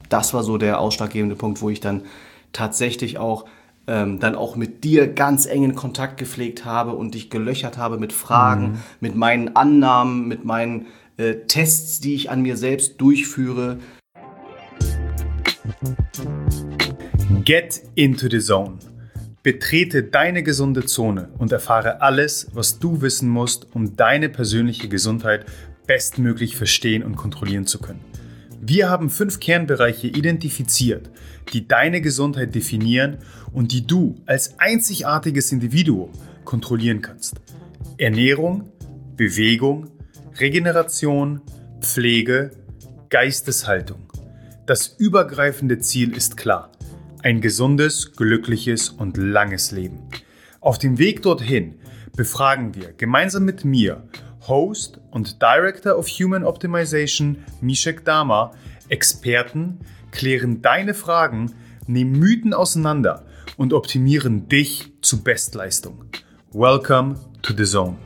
das war so der ausschlaggebende Punkt, wo ich dann tatsächlich auch dann auch mit dir ganz engen Kontakt gepflegt habe und dich gelöchert habe mit Fragen, mit meinen Annahmen, mit meinen Tests, die ich an mir selbst durchführe. Get into the zone. Betrete deine gesunde Zone und erfahre alles, was du wissen musst, um deine persönliche Gesundheit bestmöglich verstehen und kontrollieren zu können. Wir haben 5 Kernbereiche identifiziert, die deine Gesundheit definieren und die du als einzigartiges Individuum kontrollieren kannst. Ernährung, Bewegung, Regeneration, Pflege, Geisteshaltung. Das übergreifende Ziel ist klar: ein gesundes, glückliches und langes Leben. Auf dem Weg dorthin befragen wir gemeinsam mit mir, Host und Director of Human Optimization Mishek Dama, Experten, klären deine Fragen, nehmen Mythen auseinander und optimieren dich zu Bestleistung. Welcome to the Zone.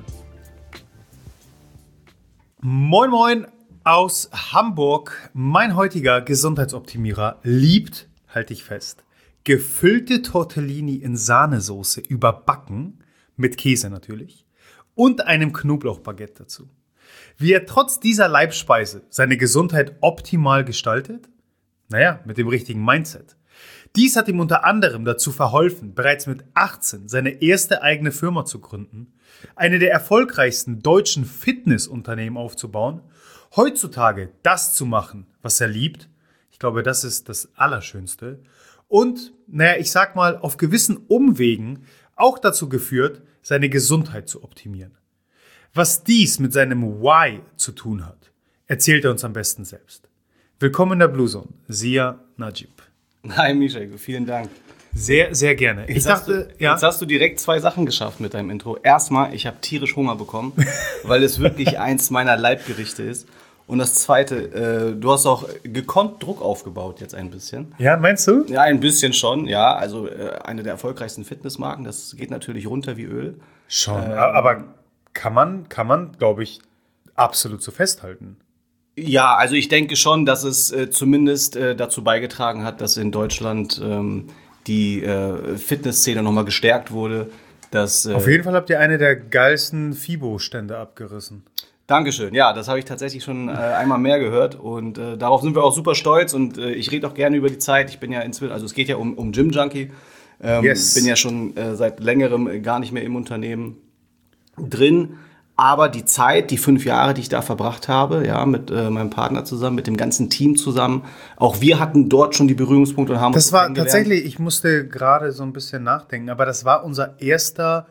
Moin moin aus Hamburg. Mein heutiger Gesundheitsoptimierer liebt, halte ich fest, gefüllte Tortellini in Sahnesoße überbacken, mit Käse natürlich, und einem Knoblauchbaguette dazu. Wie er trotz dieser Leibspeise seine Gesundheit optimal gestaltet? Naja, mit dem richtigen Mindset. Dies hat ihm unter anderem dazu verholfen, bereits mit 18 seine erste eigene Firma zu gründen, eine der erfolgreichsten deutschen Fitnessunternehmen aufzubauen, heutzutage das zu machen, was er liebt. Ich glaube, das ist das Allerschönste. Und, ich sag mal, auf gewissen Umwegen auch dazu geführt, seine Gesundheit zu optimieren. Was dies mit seinem Why zu tun hat, erzählt er uns am besten selbst. Willkommen in der Blue Zone, Sia Najib. Hi Mishek, vielen Dank. Sehr, sehr gerne. Jetzt hast du direkt 2 Sachen geschafft mit deinem Intro. Erstmal, ich habe tierisch Hunger bekommen, weil es wirklich eins meiner Leibgerichte ist. Und das Zweite, du hast auch gekonnt Druck aufgebaut jetzt ein bisschen. Ja, meinst du? Ja, ein bisschen schon, ja. Also eine der erfolgreichsten Fitnessmarken, das geht natürlich runter wie Öl. Schon, aber kann man, glaube ich, absolut so festhalten. Ja, also ich denke schon, dass es zumindest dazu beigetragen hat, dass in Deutschland die Fitnessszene nochmal gestärkt wurde. Auf jeden Fall habt ihr eine der geilsten FIBO-Stände abgerissen. Dankeschön. Ja, das habe ich tatsächlich schon einmal mehr gehört und darauf sind wir auch super stolz und ich rede auch gerne über die Zeit. Ich bin ja inzwischen, also es geht ja um Gym Junkie. Yes. Bin ja schon seit längerem gar nicht mehr im Unternehmen drin. Aber die Zeit, die 5 Jahre, die ich da verbracht habe, ja, mit meinem Partner zusammen, mit dem ganzen Team zusammen, auch wir hatten dort schon die Berührungspunkte und haben uns kennengelernt. Das war tatsächlich, ich musste gerade so ein bisschen nachdenken, aber das war unser erster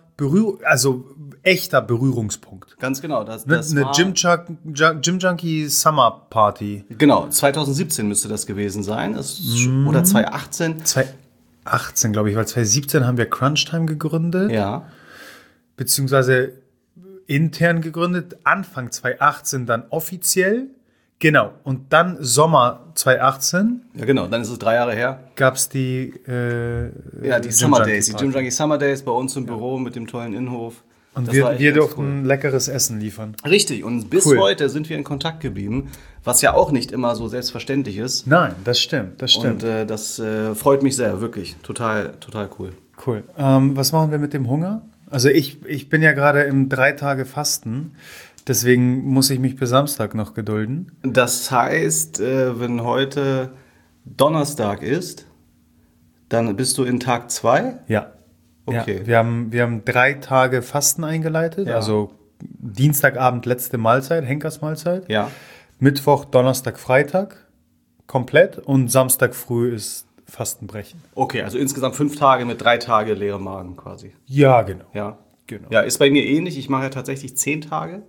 echter Berührungspunkt. Ganz genau. Das eine Gym Junkie Summer Party. Genau, 2017 müsste das gewesen sein. Oder 2018. 2018, glaube ich, weil 2017 haben wir Crunch Time gegründet. Ja. Beziehungsweise intern gegründet. Anfang 2018 dann offiziell. Genau. Und dann Sommer 2018. Ja, genau. Dann ist es 3 Jahre her. Gab es die die Summer Days. Die Gym Junkie Summer Days bei uns im Büro mit dem tollen Innenhof. Und wir durften leckeres Essen liefern. Richtig. Und bis heute sind wir in Kontakt geblieben, was ja auch nicht immer so selbstverständlich ist. Nein, das stimmt. Und das freut mich sehr, wirklich. Total, total cool. Cool. Was machen wir mit dem Hunger? Also ich bin ja gerade im 3 Tage Fasten. Deswegen muss ich mich bis Samstag noch gedulden. Das heißt, wenn heute Donnerstag ist, dann bist du in Tag 2? Ja. Okay. Ja, wir haben 3 Tage Fasten eingeleitet. Ja. Also Dienstagabend letzte Mahlzeit, Henkersmahlzeit. Ja. Mittwoch, Donnerstag, Freitag komplett. Und Samstag früh ist Fastenbrechen. Okay, also insgesamt 5 Tage mit 3 Tage leerem Magen quasi. Ja, genau. Ja. Genau. Ja, ist bei mir ähnlich. Ich mache ja tatsächlich 10 Tage.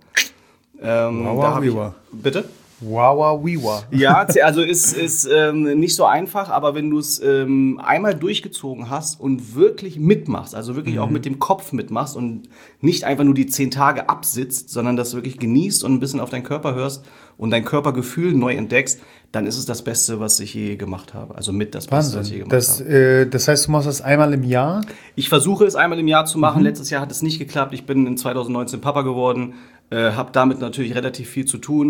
Bitte? Wawa. Ja, also ist nicht so einfach, aber wenn du es einmal durchgezogen hast und wirklich mitmachst, also wirklich auch mit dem Kopf mitmachst und nicht einfach nur die 10 Tage absitzt, sondern das wirklich genießt und ein bisschen auf deinen Körper hörst und dein Körpergefühl neu entdeckst, dann ist es das Beste, was ich je gemacht habe. Also mit das Beste, was ich je gemacht habe. Das heißt, du machst das einmal im Jahr? Ich versuche es einmal im Jahr zu machen. Letztes Jahr hat es nicht geklappt. Ich bin in 2019 Papa geworden, habe damit natürlich relativ viel zu tun.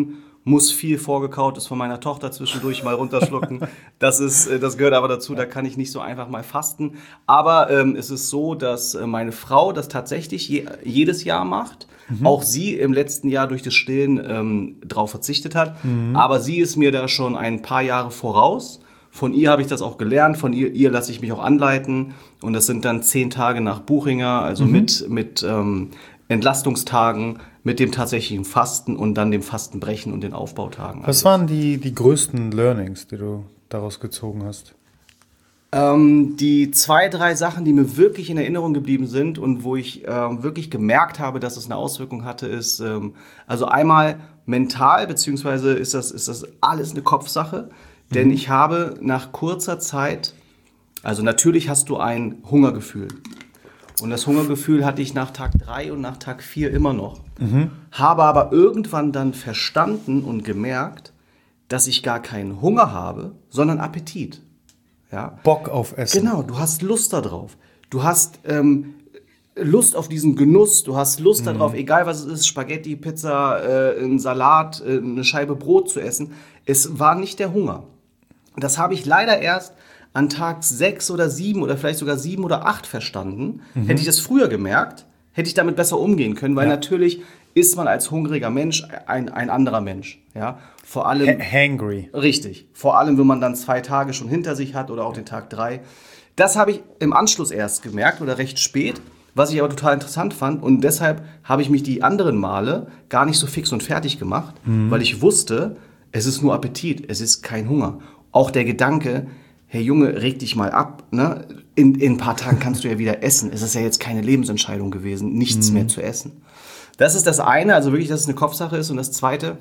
muss viel Vorgekautes von meiner Tochter zwischendurch mal runterschlucken. Das gehört aber dazu, da kann ich nicht so einfach mal fasten. Aber es ist so, dass meine Frau das tatsächlich jedes Jahr macht. Auch sie im letzten Jahr durch das Stillen drauf verzichtet hat. Aber sie ist mir da schon ein paar Jahre voraus. Von ihr habe ich das auch gelernt, von ihr lasse ich mich auch anleiten. Und das sind dann 10 Tage nach Buchinger, also mit Entlastungstagen, mit dem tatsächlichen Fasten und dann dem Fastenbrechen und den Aufbautagen. Was waren die größten Learnings, die du daraus gezogen hast? Die 2, 3 Sachen, die mir wirklich in Erinnerung geblieben sind und wo ich wirklich gemerkt habe, dass es eine Auswirkung hatte, ist also einmal mental, beziehungsweise ist das alles eine Kopfsache. Denn ich habe nach kurzer Zeit, also natürlich hast du ein Hungergefühl. Und das Hungergefühl hatte ich nach Tag 3 und nach Tag 4 immer noch. Habe aber irgendwann dann verstanden und gemerkt, dass ich gar keinen Hunger habe, sondern Appetit. Ja? Bock auf Essen. Genau, du hast Lust darauf. Du hast Lust auf diesen Genuss, du hast Lust darauf, egal was es ist, Spaghetti, Pizza, ein Salat, eine Scheibe Brot zu essen. Es war nicht der Hunger. Das habe ich leider erst an Tag 6 oder 7 oder vielleicht sogar 7 oder 8 verstanden. Hätte ich das früher gemerkt, hätte ich damit besser umgehen können, weil natürlich ist man als hungriger Mensch ein anderer Mensch. Ja? Vor allem hangry. Richtig. Vor allem, wenn man dann 2 Tage schon hinter sich hat oder auch den Tag 3. Das habe ich im Anschluss erst gemerkt oder recht spät, was ich aber total interessant fand. Und deshalb habe ich mich die anderen Male gar nicht so fix und fertig gemacht, weil ich wusste, es ist nur Appetit, es ist kein Hunger. Auch der Gedanke, hey Junge, reg dich mal ab, ne? In ein paar Tagen kannst du ja wieder essen. Es ist ja jetzt keine Lebensentscheidung gewesen, nichts mehr zu essen. Das ist das eine, also wirklich, dass es eine Kopfsache ist. Und das zweite,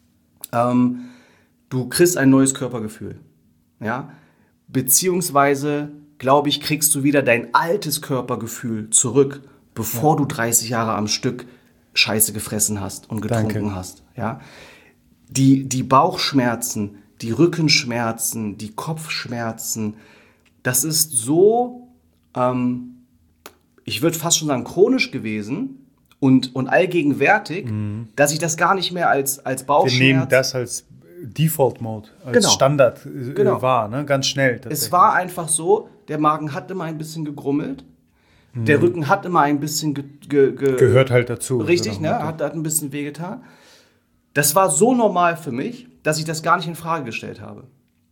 du kriegst ein neues Körpergefühl. Ja? Beziehungsweise, glaube ich, kriegst du wieder dein altes Körpergefühl zurück, bevor du 30 Jahre am Stück Scheiße gefressen hast und getrunken hast. Ja? Die Bauchschmerzen, die Rückenschmerzen, die Kopfschmerzen, das ist so, ich würde fast schon sagen, chronisch gewesen und allgegenwärtig, dass ich das gar nicht mehr als Bauchschmerz... Wir nehmen das als Default-Mode, als Standard wahr, ne? Ganz schnell. Es war einfach so, der Magen hat immer ein bisschen gegrummelt, der Rücken hat immer ein bisschen... Gehört halt dazu. Richtig, ne? Hat ein bisschen wehgetan. Das war so normal für mich, dass ich das gar nicht in Frage gestellt habe.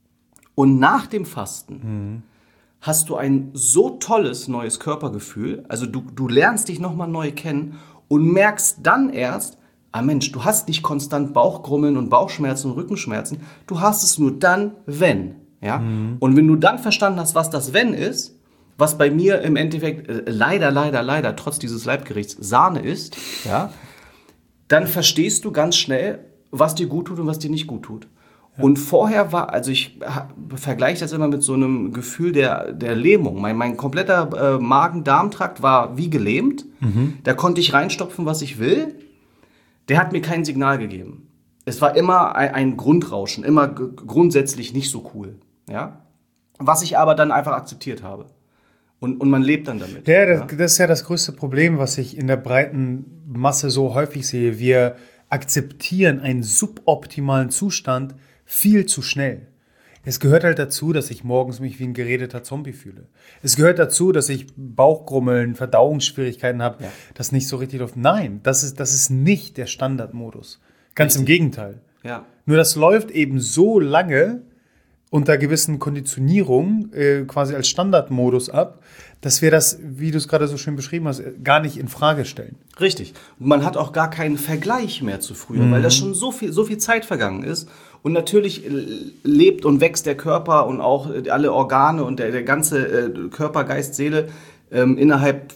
Und nach dem Fasten hast du ein so tolles neues Körpergefühl, also du lernst dich nochmal neu kennen und merkst dann erst, Mensch, du hast nicht konstant Bauchgrummeln und Bauchschmerzen und Rückenschmerzen, du hast es nur dann, wenn. Ja? Und wenn du dann verstanden hast, was das Wenn ist, was bei mir im Endeffekt leider, trotz dieses Leibgerichts Sahne ist, ja, dann verstehst du ganz schnell, was dir gut tut und was dir nicht gut tut. Ja. Und vorher war, also ich vergleiche das immer mit so einem Gefühl der Lähmung. Mein kompletter Magen-Darm-Trakt war wie gelähmt. Da konnte ich reinstopfen, was ich will. Der hat mir kein Signal gegeben. Es war immer ein Grundrauschen, immer grundsätzlich nicht so cool. Ja? Was ich aber dann einfach akzeptiert habe. Und man lebt dann damit. Ja, das ist ja das größte Problem, was ich in der breiten Masse so häufig sehe. Wir akzeptieren einen suboptimalen Zustand viel zu schnell. Es gehört halt dazu, dass ich morgens mich wie ein geredeter Zombie fühle. Es gehört dazu, dass ich Bauchgrummeln, Verdauungsschwierigkeiten habe, das nicht so richtig läuft. Nein, das ist nicht der Standardmodus. Ganz im Gegenteil. Ja. Nur das läuft eben so lange unter gewissen Konditionierungen quasi als Standardmodus ab, dass wir das, wie du es gerade so schön beschrieben hast, gar nicht in Frage stellen. Richtig. Und man hat auch gar keinen Vergleich mehr zu früher, weil das schon so viel Zeit vergangen ist. Und natürlich lebt und wächst der Körper und auch alle Organe und der ganze Körper, Geist, Seele innerhalb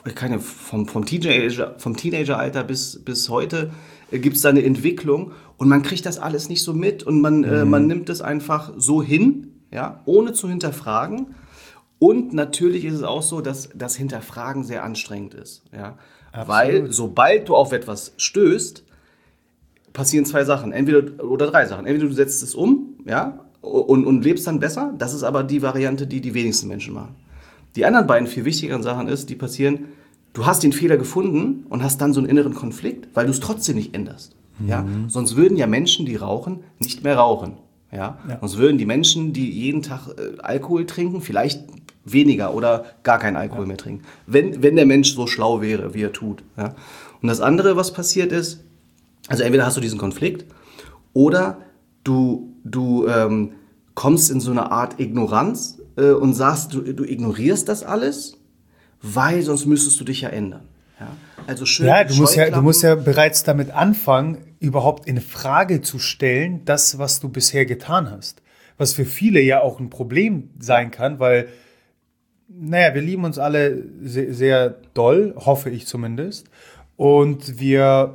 vom Teenageralter bis heute gibt es da eine Entwicklung und man kriegt das alles nicht so mit und man nimmt es einfach so hin, ja, ohne zu hinterfragen. Und natürlich ist es auch so, dass das Hinterfragen sehr anstrengend ist, ja, weil sobald du auf etwas stößt, passieren 2 Sachen, oder 3 Sachen. Entweder du setzt es um, ja, und lebst dann besser. Das ist aber die Variante, die die wenigsten Menschen machen. Die anderen beiden viel wichtigeren Sachen die passieren, du hast den Fehler gefunden und hast dann so einen inneren Konflikt, weil du es trotzdem nicht änderst. Ja? Sonst würden ja Menschen, die rauchen, nicht mehr rauchen. Ja? Sonst würden die Menschen, die jeden Tag Alkohol trinken, vielleicht weniger oder gar keinen Alkohol mehr trinken. Wenn der Mensch so schlau wäre, wie er tut. Ja? Und das andere, was passiert ist, also entweder hast du diesen Konflikt oder du kommst in so eine Art Ignoranz und sagst, du ignorierst das alles, weil sonst müsstest du dich ja ändern. Ja? Also schön. Ja, du musst ja bereits damit anfangen, überhaupt in Frage zu stellen, das, was du bisher getan hast. Was für viele ja auch ein Problem sein kann, weil, naja, wir lieben uns alle sehr, sehr doll, hoffe ich zumindest. Und wir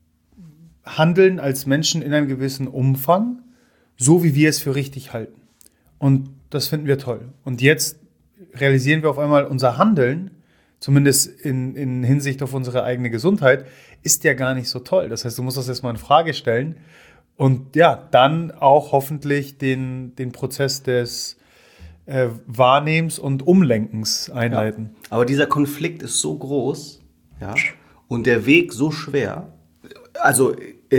handeln als Menschen in einem gewissen Umfang, so wie wir es für richtig halten. Und das finden wir toll. Und jetzt realisieren wir auf einmal, unser Handeln, zumindest in Hinsicht auf unsere eigene Gesundheit, ist ja gar nicht so toll. Das heißt, du musst das erstmal in Frage stellen und ja, dann auch hoffentlich den Prozess des Wahrnehmens und Umlenkens einleiten. Ja. Aber dieser Konflikt ist so groß, ja, und der Weg so schwer. Also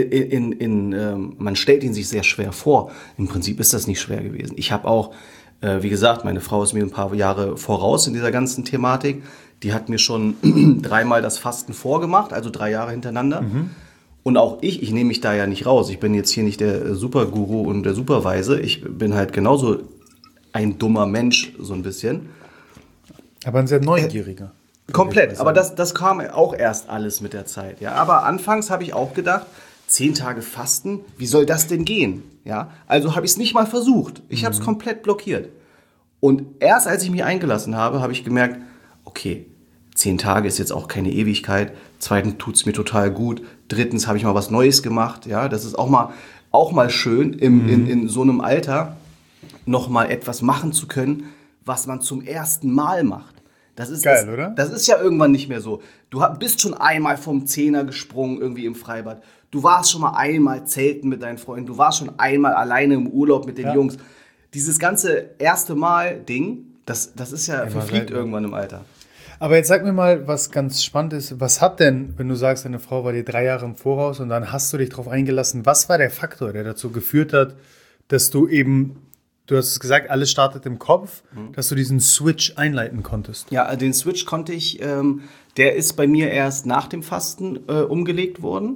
man stellt ihn sich sehr schwer vor. Im Prinzip ist das nicht schwer gewesen. Ich habe auch, wie gesagt, meine Frau ist mir ein paar Jahre voraus in dieser ganzen Thematik. Die hat mir schon 3-mal das Fasten vorgemacht, also 3 Jahre hintereinander. Und auch ich nehme mich da ja nicht raus. Ich bin jetzt hier nicht der Superguru und der Superweise. Ich bin halt genauso ein dummer Mensch, so ein bisschen. Aber ein sehr neugieriger. Komplett, aber das kam auch erst alles mit der Zeit. Ja? Aber anfangs habe ich auch gedacht, 10 Tage Fasten, wie soll das denn gehen? Ja? Also habe ich es nicht mal versucht. Ich habe es komplett blockiert. Und erst als ich mich eingelassen habe, habe ich gemerkt, okay, 10 Tage ist jetzt auch keine Ewigkeit. 2. tut es mir total gut. 3. habe ich mal was Neues gemacht. Ja? Das ist auch mal schön, in so einem Alter noch mal etwas machen zu können, was man zum ersten Mal macht. Das ist geil, oder? Das ist ja irgendwann nicht mehr so. Du bist schon einmal vom Zehner gesprungen irgendwie im Freibad. Du warst schon mal einmal zelten mit deinen Freunden. Du warst schon einmal alleine im Urlaub mit den Jungs. Dieses ganze erste Mal-Ding, das ist ja verfliegt irgendwann im Alter. Aber jetzt sag mir mal, was ganz spannend ist. Was hat denn, wenn du sagst, deine Frau war dir 3 Jahre im Voraus und dann hast du dich darauf eingelassen, was war der Faktor, der dazu geführt hat, dass du eben, du hast es gesagt, alles startet im Kopf, dass du diesen Switch einleiten konntest? Ja, den Switch konnte ich, der ist bei mir erst nach dem Fasten umgelegt worden.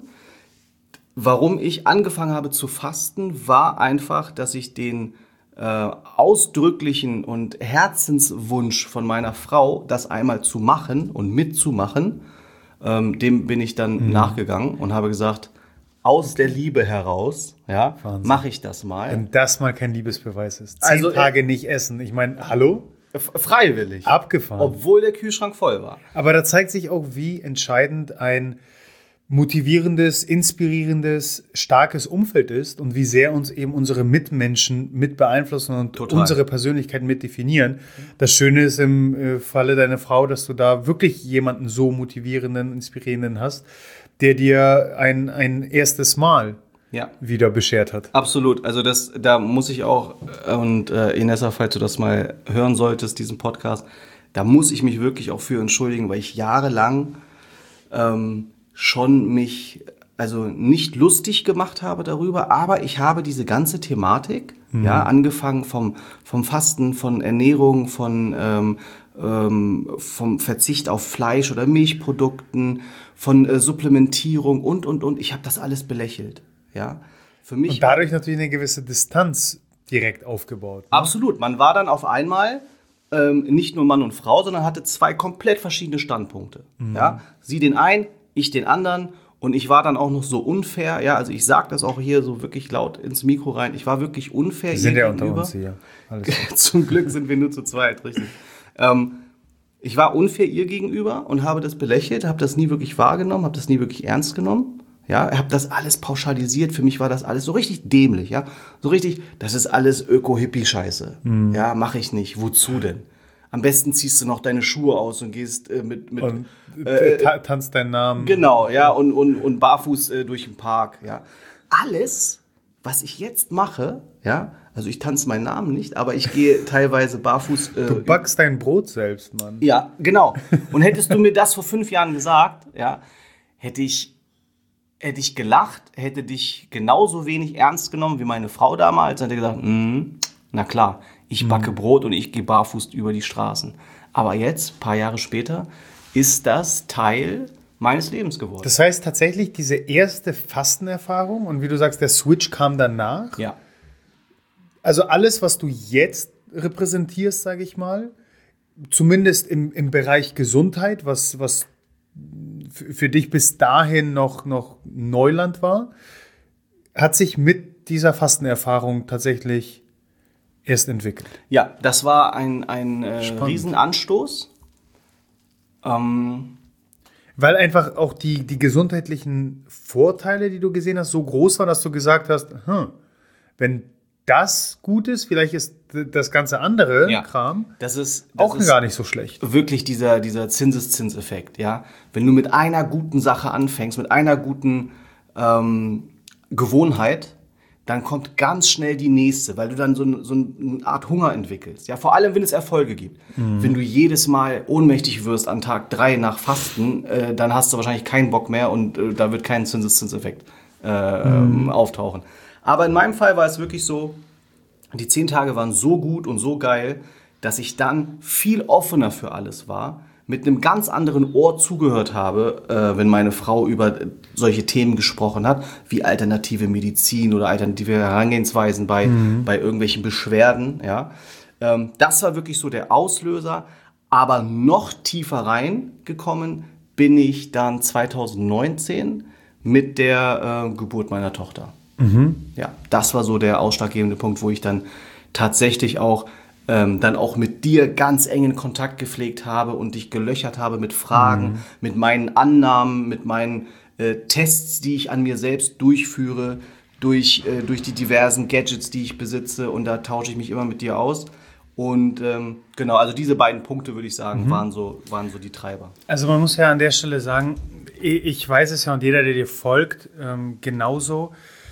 Warum ich angefangen habe zu fasten, war einfach, dass ich den ausdrücklichen und Herzenswunsch von meiner Frau, das einmal zu machen und mitzumachen, dem bin ich dann nachgegangen und habe gesagt, aus der Liebe heraus, ja, mache ich das mal. Wenn das mal kein Liebesbeweis ist. 10 Tage nicht essen. Ich meine, hallo? Freiwillig. Abgefahren. Obwohl der Kühlschrank voll war. Aber da zeigt sich auch, wie entscheidend ein motivierendes, inspirierendes, starkes Umfeld ist und wie sehr uns eben unsere Mitmenschen mit beeinflussen und unsere Persönlichkeit mit definieren. Das Schöne ist im Falle deiner Frau, dass du da wirklich jemanden so motivierenden, inspirierenden hast, der dir ein erstes Mal wieder beschert hat. Absolut. Also da muss ich auch, und Inessa, falls du das mal hören solltest, diesen Podcast, da muss ich mich wirklich auch für entschuldigen, weil ich jahrelang schon mich also nicht lustig gemacht habe darüber, aber ich habe diese ganze Thematik, angefangen vom Fasten, von Ernährung, vom Verzicht auf Fleisch oder Milchprodukten, von Supplementierung und ich habe das alles belächelt. Ja, für mich. Und dadurch natürlich eine gewisse Distanz direkt aufgebaut. Ne? Absolut. Man war dann auf einmal nicht nur Mann und Frau, sondern hatte 2 komplett verschiedene Standpunkte. Ja, sie den einen, ich den anderen. Und ich war dann auch noch so unfair. Ja, also ich sage das auch hier so wirklich laut ins Mikro rein. Ich war wirklich unfair. Wir sind ja unter uns hier. Alles Zum Glück sind wir nur zu zweit, richtig. Ich war unfair ihr gegenüber und habe das belächelt, habe das nie wirklich wahrgenommen, habe das nie wirklich ernst genommen. Ja, habe das alles pauschalisiert. Für mich war das alles so richtig dämlich. Ja, so richtig, das ist alles Öko-Hippie-Scheiße. Ja, mache ich nicht. Wozu denn? Am besten ziehst du noch deine Schuhe aus und gehst und tanzt deinen Namen. Genau, ja, und barfuß durch den Park. Ja, alles, was ich jetzt mache, ja, also ich tanze meinen Namen nicht, aber ich gehe teilweise barfuß. Du backst dein Brot selbst, Mann. Ja, genau. Und hättest du mir das vor 5 Jahren gesagt, ja, hätte ich hätte ich gelacht, hätte dich genauso wenig ernst genommen wie meine Frau damals. Hätte gesagt, na klar, ich backe Brot und ich gehe barfuß über die Straßen. Aber jetzt, ein paar Jahre später, ist das Teil meines Lebens geworden. Das heißt tatsächlich, diese erste Fastenerfahrung und wie du sagst, der Switch kam danach. Ja. Also alles, was du jetzt repräsentierst, sage ich mal, zumindest im Bereich Gesundheit, was für dich bis dahin noch Neuland war, hat sich mit dieser Fastenerfahrung tatsächlich erst entwickelt. Ja, das war ein Riesenanstoß. Weil einfach auch die gesundheitlichen Vorteile, die du gesehen hast, so groß waren, dass du gesagt hast, wenn das gut ist, vielleicht ist das ganze andere Kram das ist gar nicht so schlecht. Wirklich dieser Zinseszinseffekt, ja. Wenn du mit einer guten Sache anfängst, mit einer guten Gewohnheit, dann kommt ganz schnell die nächste, weil du dann so eine Art Hunger entwickelst. Ja, vor allem, wenn es Erfolge gibt. Wenn du jedes Mal ohnmächtig wirst an Tag 3 nach Fasten, dann hast du wahrscheinlich keinen Bock mehr und da wird kein Zinseszinseffekt auftauchen. Aber in meinem Fall war es wirklich so, die 10 Tage waren so gut und so geil, dass ich dann viel offener für alles war, mit einem ganz anderen Ohr zugehört habe, wenn meine Frau über solche Themen gesprochen hat, wie alternative Medizin oder alternative Herangehensweisen bei irgendwelchen Beschwerden. Ja. Das war wirklich so der Auslöser. Aber noch tiefer reingekommen bin ich dann 2019 mit der Geburt meiner Tochter. Ja, das war so der ausschlaggebende Punkt, wo ich dann tatsächlich auch mit dir ganz engen Kontakt gepflegt habe und dich gelöchert habe mit Fragen, mit meinen Annahmen, mit meinen Tests, die ich an mir selbst durchführe, durch die diversen Gadgets, die ich besitze, und da tausche ich mich immer mit dir aus. Und genau, also diese beiden Punkte, würde ich sagen, waren so die Treiber. Also man muss ja an der Stelle sagen, ich weiß es ja und jeder, der dir folgt, genauso.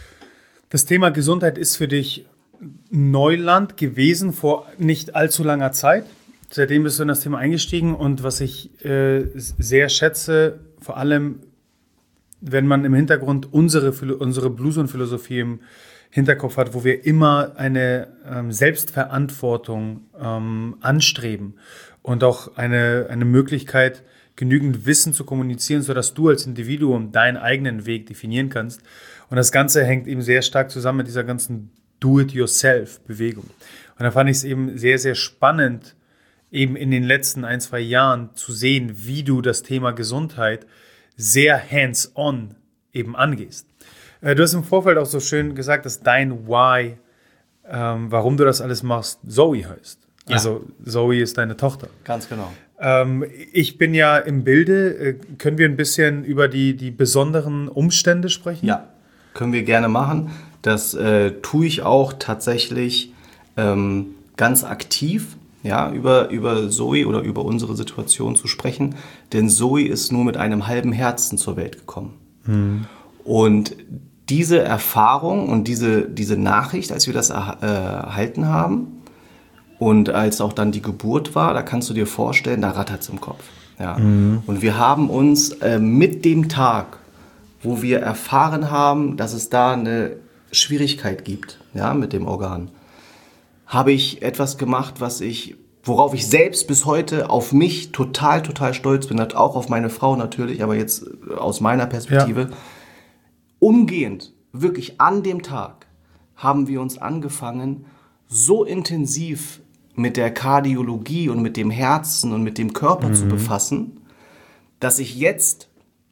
Das Thema Gesundheit ist für dich Neuland gewesen vor nicht allzu langer Zeit. Seitdem bist du in das Thema eingestiegen und was ich sehr schätze, vor allem wenn man im Hintergrund unsere Blue Zone Philosophie im Hinterkopf hat, wo wir immer eine Selbstverantwortung anstreben und auch eine Möglichkeit, genügend Wissen zu kommunizieren, sodass du als Individuum deinen eigenen Weg definieren kannst. Und das Ganze hängt eben sehr stark zusammen mit dieser ganzen Do-it-yourself-Bewegung. Und da fand ich es eben sehr, sehr spannend, eben in den letzten 1-2 Jahren zu sehen, wie du das Thema Gesundheit sehr hands-on eben angehst. Du hast im Vorfeld auch so schön gesagt, dass dein Why, warum du das alles machst, Zoe heißt. Ja. Also Zoe ist deine Tochter. Ganz genau. Ich bin ja im Bilde. Können wir ein bisschen über die besonderen Umstände sprechen? Ja, können wir gerne machen. Das tue ich auch tatsächlich ganz aktiv, ja, über Zoe oder über unsere Situation zu sprechen. Denn Zoe ist nur mit einem halben Herzen zur Welt gekommen. Und diese Erfahrung und diese Nachricht, als wir das erhalten haben und als auch dann die Geburt war, da kannst du dir vorstellen, da rattert es im Kopf. Ja. Und wir haben uns mit dem Tag, wo wir erfahren haben, dass es da eine Schwierigkeit gibt, ja, mit dem Organ, habe ich etwas gemacht, worauf ich selbst bis heute auf mich total, total stolz bin, auch auf meine Frau natürlich, aber jetzt aus meiner Perspektive. Ja. Umgehend, wirklich an dem Tag, haben wir uns angefangen, so intensiv mit der Kardiologie und mit dem Herzen und mit dem Körper zu befassen, dass ich jetzt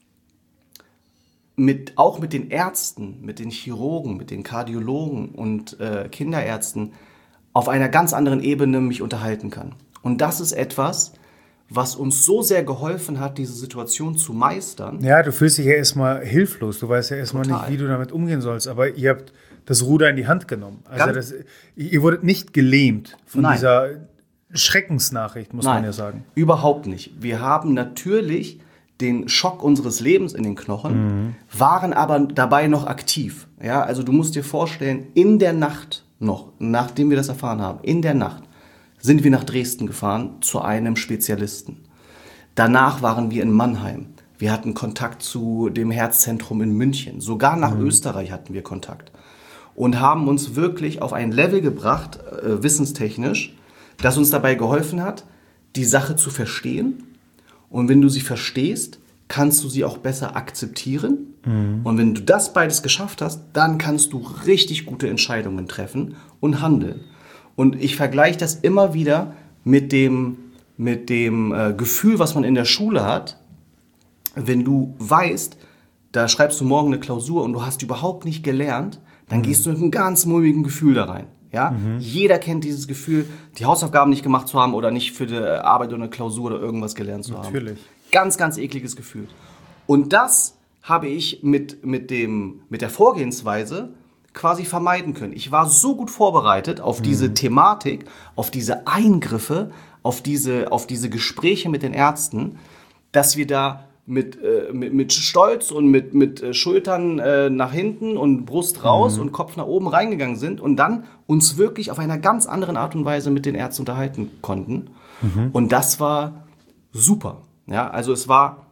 auch mit den Ärzten, mit den Chirurgen, mit den Kardiologen und Kinderärzten auf einer ganz anderen Ebene mich unterhalten kann. Und das ist etwas, was uns so sehr geholfen hat, diese Situation zu meistern. Ja, du fühlst dich ja erstmal hilflos. Du weißt ja erstmal nicht, wie du damit umgehen sollst. Aber ihr habt das Ruder in die Hand genommen. Also ihr wurdet nicht gelähmt von dieser Schreckensnachricht, muss man ja sagen. Überhaupt nicht. Wir haben natürlich den Schock unseres Lebens in den Knochen, waren aber dabei noch aktiv. Ja, also du musst dir vorstellen, in der Nacht noch, nachdem wir das erfahren haben, in der Nacht sind wir nach Dresden gefahren zu einem Spezialisten. Danach waren wir in Mannheim. Wir hatten Kontakt zu dem Herzzentrum in München. Sogar nach Österreich hatten wir Kontakt. Und haben uns wirklich auf ein Level gebracht, wissenstechnisch, das uns dabei geholfen hat, die Sache zu verstehen. Und wenn du sie verstehst, kannst du sie auch besser akzeptieren. Und wenn du das beides geschafft hast, dann kannst du richtig gute Entscheidungen treffen und handeln. Und ich vergleiche das immer wieder mit dem Gefühl, was man in der Schule hat, wenn du weißt, da schreibst du morgen eine Klausur und du hast überhaupt nicht gelernt, dann gehst du mit einem ganz mulmigen Gefühl da rein. Ja? Jeder kennt dieses Gefühl, die Hausaufgaben nicht gemacht zu haben oder nicht für die Arbeit oder eine Klausur oder irgendwas gelernt zu haben. Natürlich. Ganz, ganz ekliges Gefühl. Und das habe ich mit der Vorgehensweise quasi vermeiden können. Ich war so gut vorbereitet auf diese Thematik, auf diese Eingriffe, auf diese Gespräche mit den Ärzten, dass wir da mit Stolz und mit Schultern nach hinten und Brust raus und Kopf nach oben reingegangen sind und dann uns wirklich auf einer ganz anderen Art und Weise mit den Ärzten unterhalten konnten. Und das war super. Ja, also es war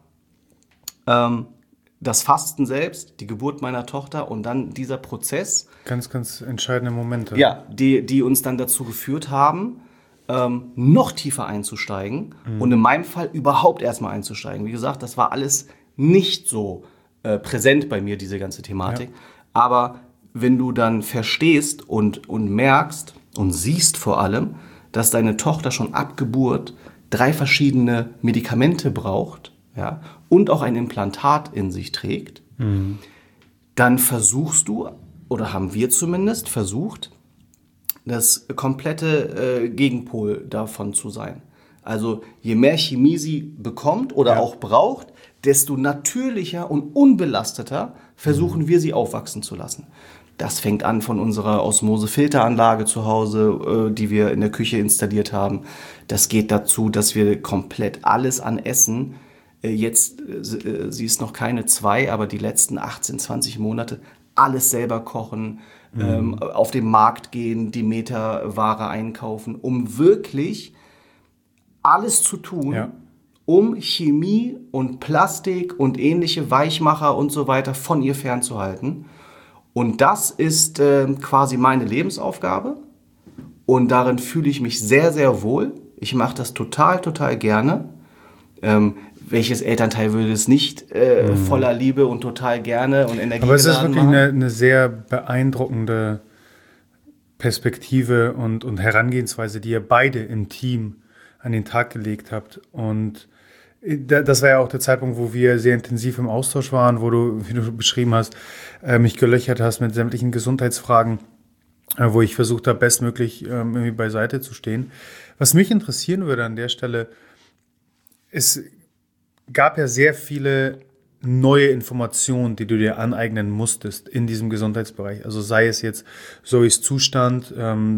das Fasten selbst, die Geburt meiner Tochter und dann dieser Prozess. Ganz, ganz entscheidende Momente. Ja, die uns dann dazu geführt haben, noch tiefer einzusteigen und in meinem Fall überhaupt erstmal einzusteigen. Wie gesagt, das war alles nicht so präsent bei mir, diese ganze Thematik. Ja. Aber wenn du dann verstehst und merkst und siehst vor allem, dass deine Tochter schon ab Geburt 3 verschiedene Medikamente braucht, ja, und auch ein Implantat in sich trägt, dann versuchst du, oder haben wir zumindest versucht, das komplette Gegenpol davon zu sein. Also je mehr Chemie sie bekommt oder auch braucht, desto natürlicher und unbelasteter versuchen wir sie aufwachsen zu lassen. Das fängt an von unserer Osmose-Filteranlage zu Hause, die wir in der Küche installiert haben. Das geht dazu, dass wir komplett alles an Essen, jetzt, sie ist noch keine 2, aber die letzten 18, 20 Monate, alles selber kochen, auf den Markt gehen, die Meterware einkaufen, um wirklich alles zu tun, um Chemie und Plastik und ähnliche Weichmacher und so weiter von ihr fernzuhalten. Und das ist quasi meine Lebensaufgabe und darin fühle ich mich sehr, sehr wohl. Ich mache das total, total gerne. Welches Elternteil würde es nicht voller Liebe und total gerne und Energie Aber es ist wirklich eine sehr beeindruckende Perspektive und Herangehensweise, die ihr beide im Team an den Tag gelegt habt. Und das war ja auch der Zeitpunkt, wo wir sehr intensiv im Austausch waren, wo du, wie du beschrieben hast, mich gelöchert hast mit sämtlichen Gesundheitsfragen, wo ich versucht habe, bestmöglich irgendwie beiseite zu stehen. Was mich interessieren würde an der Stelle, es gab ja sehr viele neue Informationen, die du dir aneignen musstest in diesem Gesundheitsbereich. Also sei es jetzt Zoes Zustand,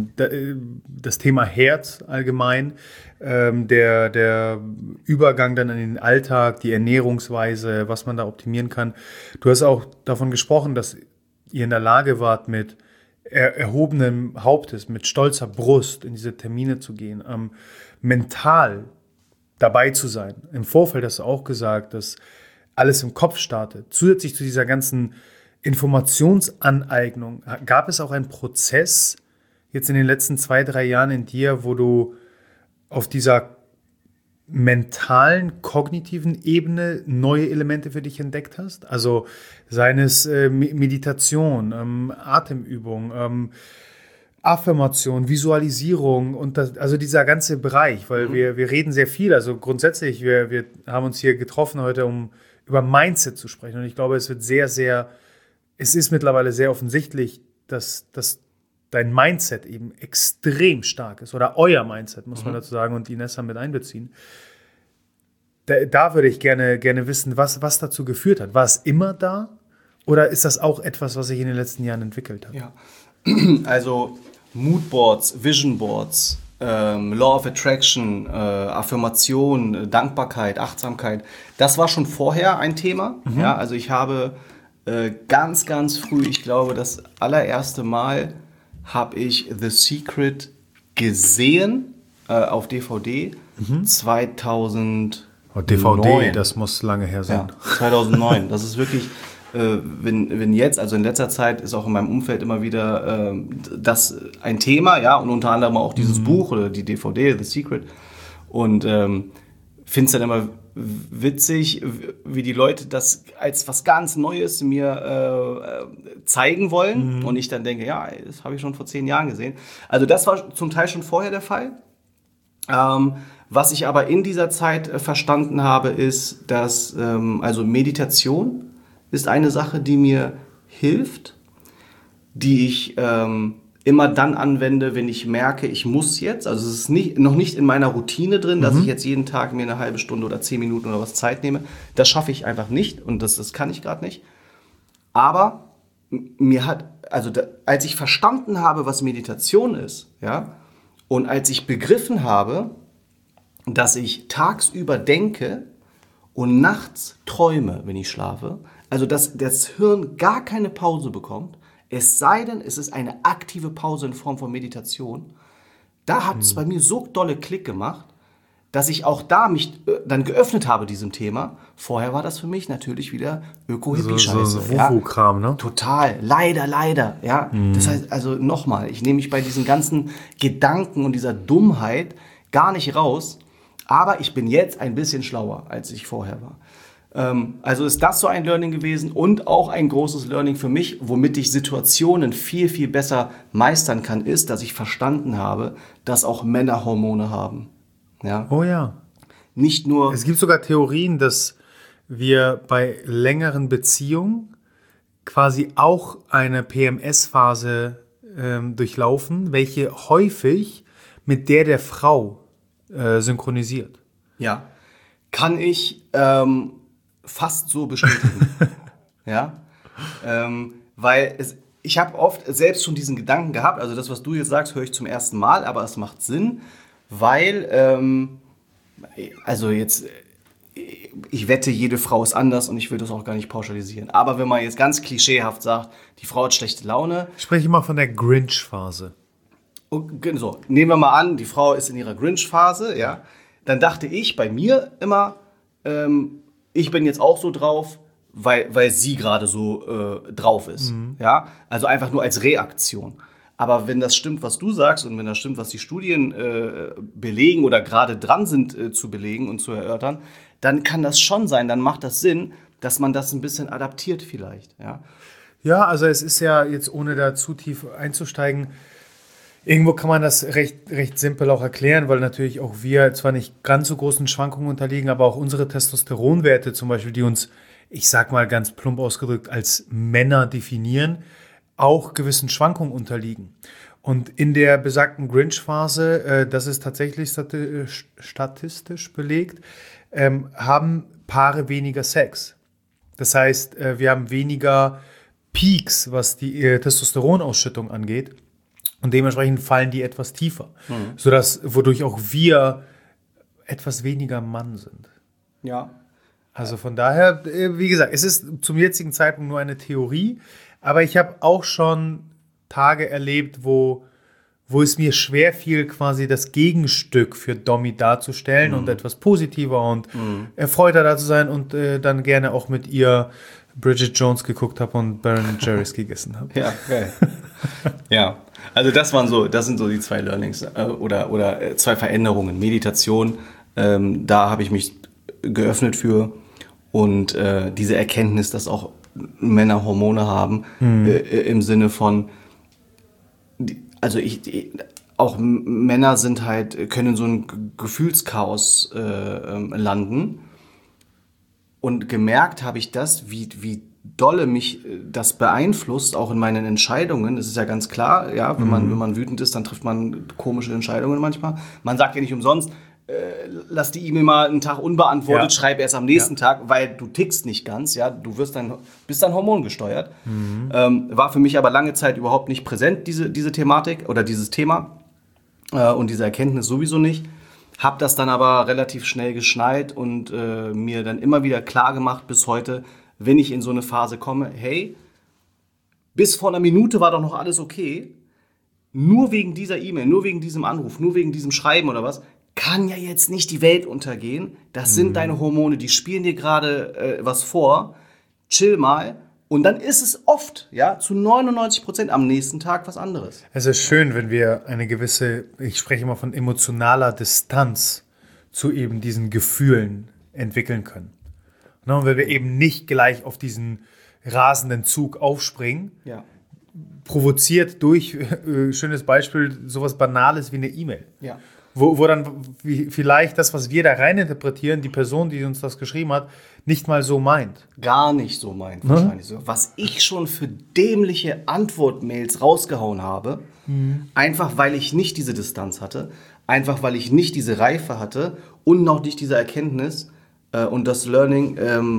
das Thema Herz allgemein, der Übergang dann in den Alltag, die Ernährungsweise, was man da optimieren kann. Du hast auch davon gesprochen, dass ihr in der Lage wart, mit erhobenem Hauptes, mit stolzer Brust in diese Termine zu gehen, mental dabei zu sein. Im Vorfeld hast du auch gesagt, dass alles im Kopf startet. Zusätzlich zu dieser ganzen Informationsaneignung gab es auch einen Prozess jetzt in den letzten 2-3 Jahren in dir, wo du auf dieser mentalen, kognitiven Ebene neue Elemente für dich entdeckt hast? Also seien es Meditation, Atemübung, Affirmation, Visualisierung und also dieser ganze Bereich, weil wir reden sehr viel, also grundsätzlich, wir haben uns hier getroffen heute, um über Mindset zu sprechen und ich glaube, es ist mittlerweile sehr offensichtlich, dass dein Mindset eben extrem stark ist oder euer Mindset, muss man dazu sagen und die Nessa mit einbeziehen. Da würde ich gerne wissen, was dazu geführt hat. War es immer da oder ist das auch etwas, was sich in den letzten Jahren entwickelt hat? Ja, also Moodboards, Visionboards, Law of Attraction, Affirmation, Dankbarkeit, Achtsamkeit, das war schon vorher ein Thema. Ja, also ich habe ganz, ganz früh, ich glaube, das allererste Mal habe ich The Secret gesehen auf DVD, 2009 Oh, DVD, das muss lange her sein. Ja, 2009. Das ist wirklich, wenn jetzt, also in letzter Zeit ist auch in meinem Umfeld immer wieder das ein Thema, ja, und unter anderem auch dieses Buch oder die DVD, The Secret. Und finde es dann immer witzig, wie die Leute das als was ganz Neues mir zeigen wollen. Und ich dann denke, ja, das habe ich schon vor 10 Jahren gesehen. Also das war zum Teil schon vorher der Fall. Was ich aber in dieser Zeit verstanden habe, ist, dass also Meditation ist eine Sache, die mir hilft, die ich immer dann anwende, wenn ich merke, ich muss jetzt, also es ist noch nicht in meiner Routine drin, dass ich jetzt jeden Tag mir eine halbe Stunde oder 10 Minuten oder was Zeit nehme. Das schaffe ich einfach nicht und das kann ich gerade nicht. Aber mir hat, also als ich verstanden habe, was Meditation ist, ja, und als ich begriffen habe, dass ich tagsüber denke und nachts träume, wenn ich schlafe, also dass das Hirn gar keine Pause bekommt, es sei denn, es ist eine aktive Pause in Form von Meditation, da hat es bei mir so dolle Klick gemacht, dass ich auch da mich dann geöffnet habe diesem Thema. Vorher war das für mich natürlich wieder Öko-Hippie-Scheiße. So Wufu-Kram, ne? Total. Leider. Ja. Das heißt, also nochmal, ich nehme mich bei diesen ganzen Gedanken und dieser Dummheit gar nicht raus. Aber ich bin jetzt ein bisschen schlauer, als ich vorher war. Also ist das so ein Learning gewesen und auch ein großes Learning für mich, womit ich Situationen viel, viel besser meistern kann, ist, dass ich verstanden habe, dass auch Männer Hormone haben. Ja? Oh ja. Nicht nur... Es gibt sogar Theorien, dass wir bei längeren Beziehungen quasi auch eine PMS-Phase durchlaufen, welche häufig mit der Frau synchronisiert. Ja, kann ich fast so bestätigen. Ja, weil ich habe oft selbst schon diesen Gedanken gehabt, also das, was du jetzt sagst, höre ich zum ersten Mal, aber es macht Sinn, weil, also jetzt, ich wette, jede Frau ist anders und ich will das auch gar nicht pauschalisieren. Aber wenn man jetzt ganz klischeehaft sagt, die Frau hat schlechte Laune. Ich spreche immer von der Grinch-Phase. So, nehmen wir mal an, die Frau ist in ihrer Grinch-Phase, ja. Dann dachte ich bei mir immer, ich bin jetzt auch so drauf, weil sie gerade so drauf ist. Ja? Also einfach nur als Reaktion. Aber wenn das stimmt, was du sagst und wenn das stimmt, was die Studien belegen oder gerade dran sind zu belegen und zu erörtern, dann kann das schon sein, dann macht das Sinn, dass man das ein bisschen adaptiert vielleicht. Ja, ja, also es ist ja jetzt, ohne da zu tief einzusteigen, irgendwo kann man das recht simpel auch erklären, weil natürlich auch wir zwar nicht ganz so großen Schwankungen unterliegen, aber auch unsere Testosteronwerte zum Beispiel, die uns, ich sag mal ganz plump ausgedrückt, als Männer definieren, auch gewissen Schwankungen unterliegen. Und in der besagten Grinch-Phase, das ist tatsächlich statistisch belegt, haben Paare weniger Sex. Das heißt, wir haben weniger Peaks, was die Testosteronausschüttung angeht. Und dementsprechend fallen die etwas tiefer, wodurch auch wir etwas weniger Mann sind. Ja. Also von daher, wie gesagt, es ist zum jetzigen Zeitpunkt nur eine Theorie, aber ich habe auch schon Tage erlebt, wo es mir schwer fiel, quasi das Gegenstück für Domi darzustellen und etwas positiver und erfreuter da zu sein und dann gerne auch mit ihr Bridget Jones geguckt habe und Ben & Jerry's gegessen habe. Ja, geil. Ja, also das sind so die 2 Learnings oder 2 Veränderungen. Meditation, da habe ich mich geöffnet für und diese Erkenntnis, dass auch Männer Hormone haben, im Sinne von, auch Männer sind halt, können in so ein Gefühlschaos landen. Und gemerkt habe ich das, wie dolle mich das beeinflusst, auch in meinen Entscheidungen. Das ist ja ganz klar, ja, wenn man wütend ist, dann trifft man komische Entscheidungen manchmal. Man sagt ja nicht umsonst, lass die E-Mail mal einen Tag unbeantwortet, schreib erst am nächsten Tag, weil du tickst nicht ganz, ja, du bist dann hormongesteuert. War für mich aber lange Zeit überhaupt nicht präsent, diese Thematik oder dieses Thema und diese Erkenntnis sowieso nicht. Hab das dann aber relativ schnell geschnallt und mir dann immer wieder klar gemacht bis heute, wenn ich in so eine Phase komme, hey, bis vor einer Minute war doch noch alles okay, nur wegen dieser E-Mail, nur wegen diesem Anruf, nur wegen diesem Schreiben oder was, kann ja jetzt nicht die Welt untergehen. Das sind deine Hormone, die spielen dir gerade was vor. Chill mal. Und dann ist es oft, ja, zu 99% am nächsten Tag was anderes. Es ist schön, wenn wir eine gewisse, ich spreche immer von emotionaler Distanz zu eben diesen Gefühlen entwickeln können. Und wenn wir eben nicht gleich auf diesen rasenden Zug aufspringen, Ja. provoziert durch, schönes Beispiel, sowas Banales wie eine E-Mail. Ja. Wo dann vielleicht das, was wir da reininterpretieren, die Person, die uns das geschrieben hat, nicht mal so meint. Gar nicht so meint, wahrscheinlich so. Was ich schon für dämliche Antwortmails rausgehauen habe, einfach weil ich nicht diese Distanz hatte, einfach weil ich nicht diese Reife hatte und noch nicht diese Erkenntnis und das Learning,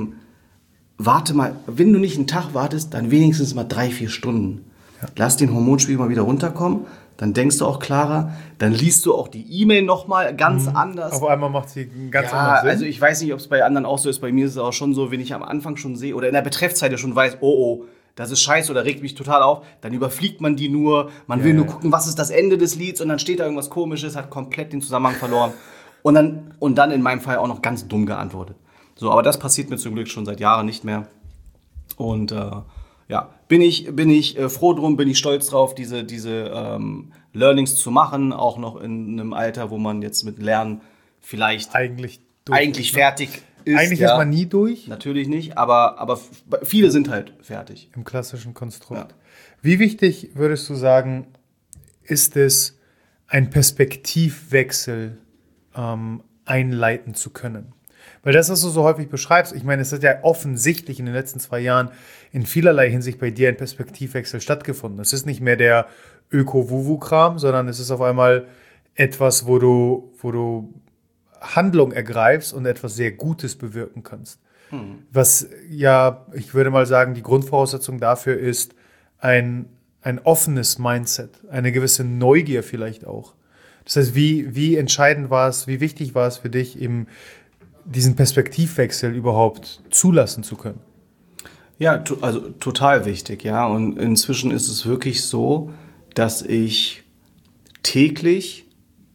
warte mal, wenn du nicht einen Tag wartest, dann wenigstens mal 3-4 Stunden. Ja. Lass den Hormonspiegel mal wieder runterkommen, dann denkst du auch klarer, dann liest du auch die E-Mail nochmal ganz anders. Auf einmal macht sie einen ganz anderen Sinn. Also ich weiß nicht, ob es bei anderen auch so ist, bei mir ist es auch schon so, wenn ich am Anfang schon sehe oder in der Betreffzeile schon weiß, oh, das ist scheiße oder regt mich total auf, dann überfliegt man die nur, man will nur gucken, was ist das Ende des Lieds und dann steht da irgendwas Komisches, hat komplett den Zusammenhang verloren und dann in meinem Fall auch noch ganz dumm geantwortet. So, aber das passiert mir zum Glück schon seit Jahren nicht mehr und bin ich froh drum, bin ich stolz drauf, diese Learnings zu machen, auch noch in einem Alter, wo man jetzt mit Lernen vielleicht eigentlich fertig ist. Eigentlich ist man nie durch. Natürlich nicht, aber viele sind halt fertig. Im klassischen Konstrukt. Ja. Wie wichtig würdest du sagen, ist es, einen Perspektivwechsel einleiten zu können? Weil das, was du so häufig beschreibst, ich meine, es hat ja offensichtlich in den letzten 2 Jahren in vielerlei Hinsicht bei dir ein Perspektivwechsel stattgefunden. Es ist nicht mehr der Öko-Wuwu-Kram, sondern es ist auf einmal etwas, wo du Handlung ergreifst und etwas sehr Gutes bewirken kannst. Was ja, ich würde mal sagen, die Grundvoraussetzung dafür ist ein offenes Mindset, eine gewisse Neugier vielleicht auch. Das heißt, wie entscheidend war es, wie wichtig war es für dich, eben diesen Perspektivwechsel überhaupt zulassen zu können? Ja, also total wichtig, ja. Und inzwischen ist es wirklich so, dass ich täglich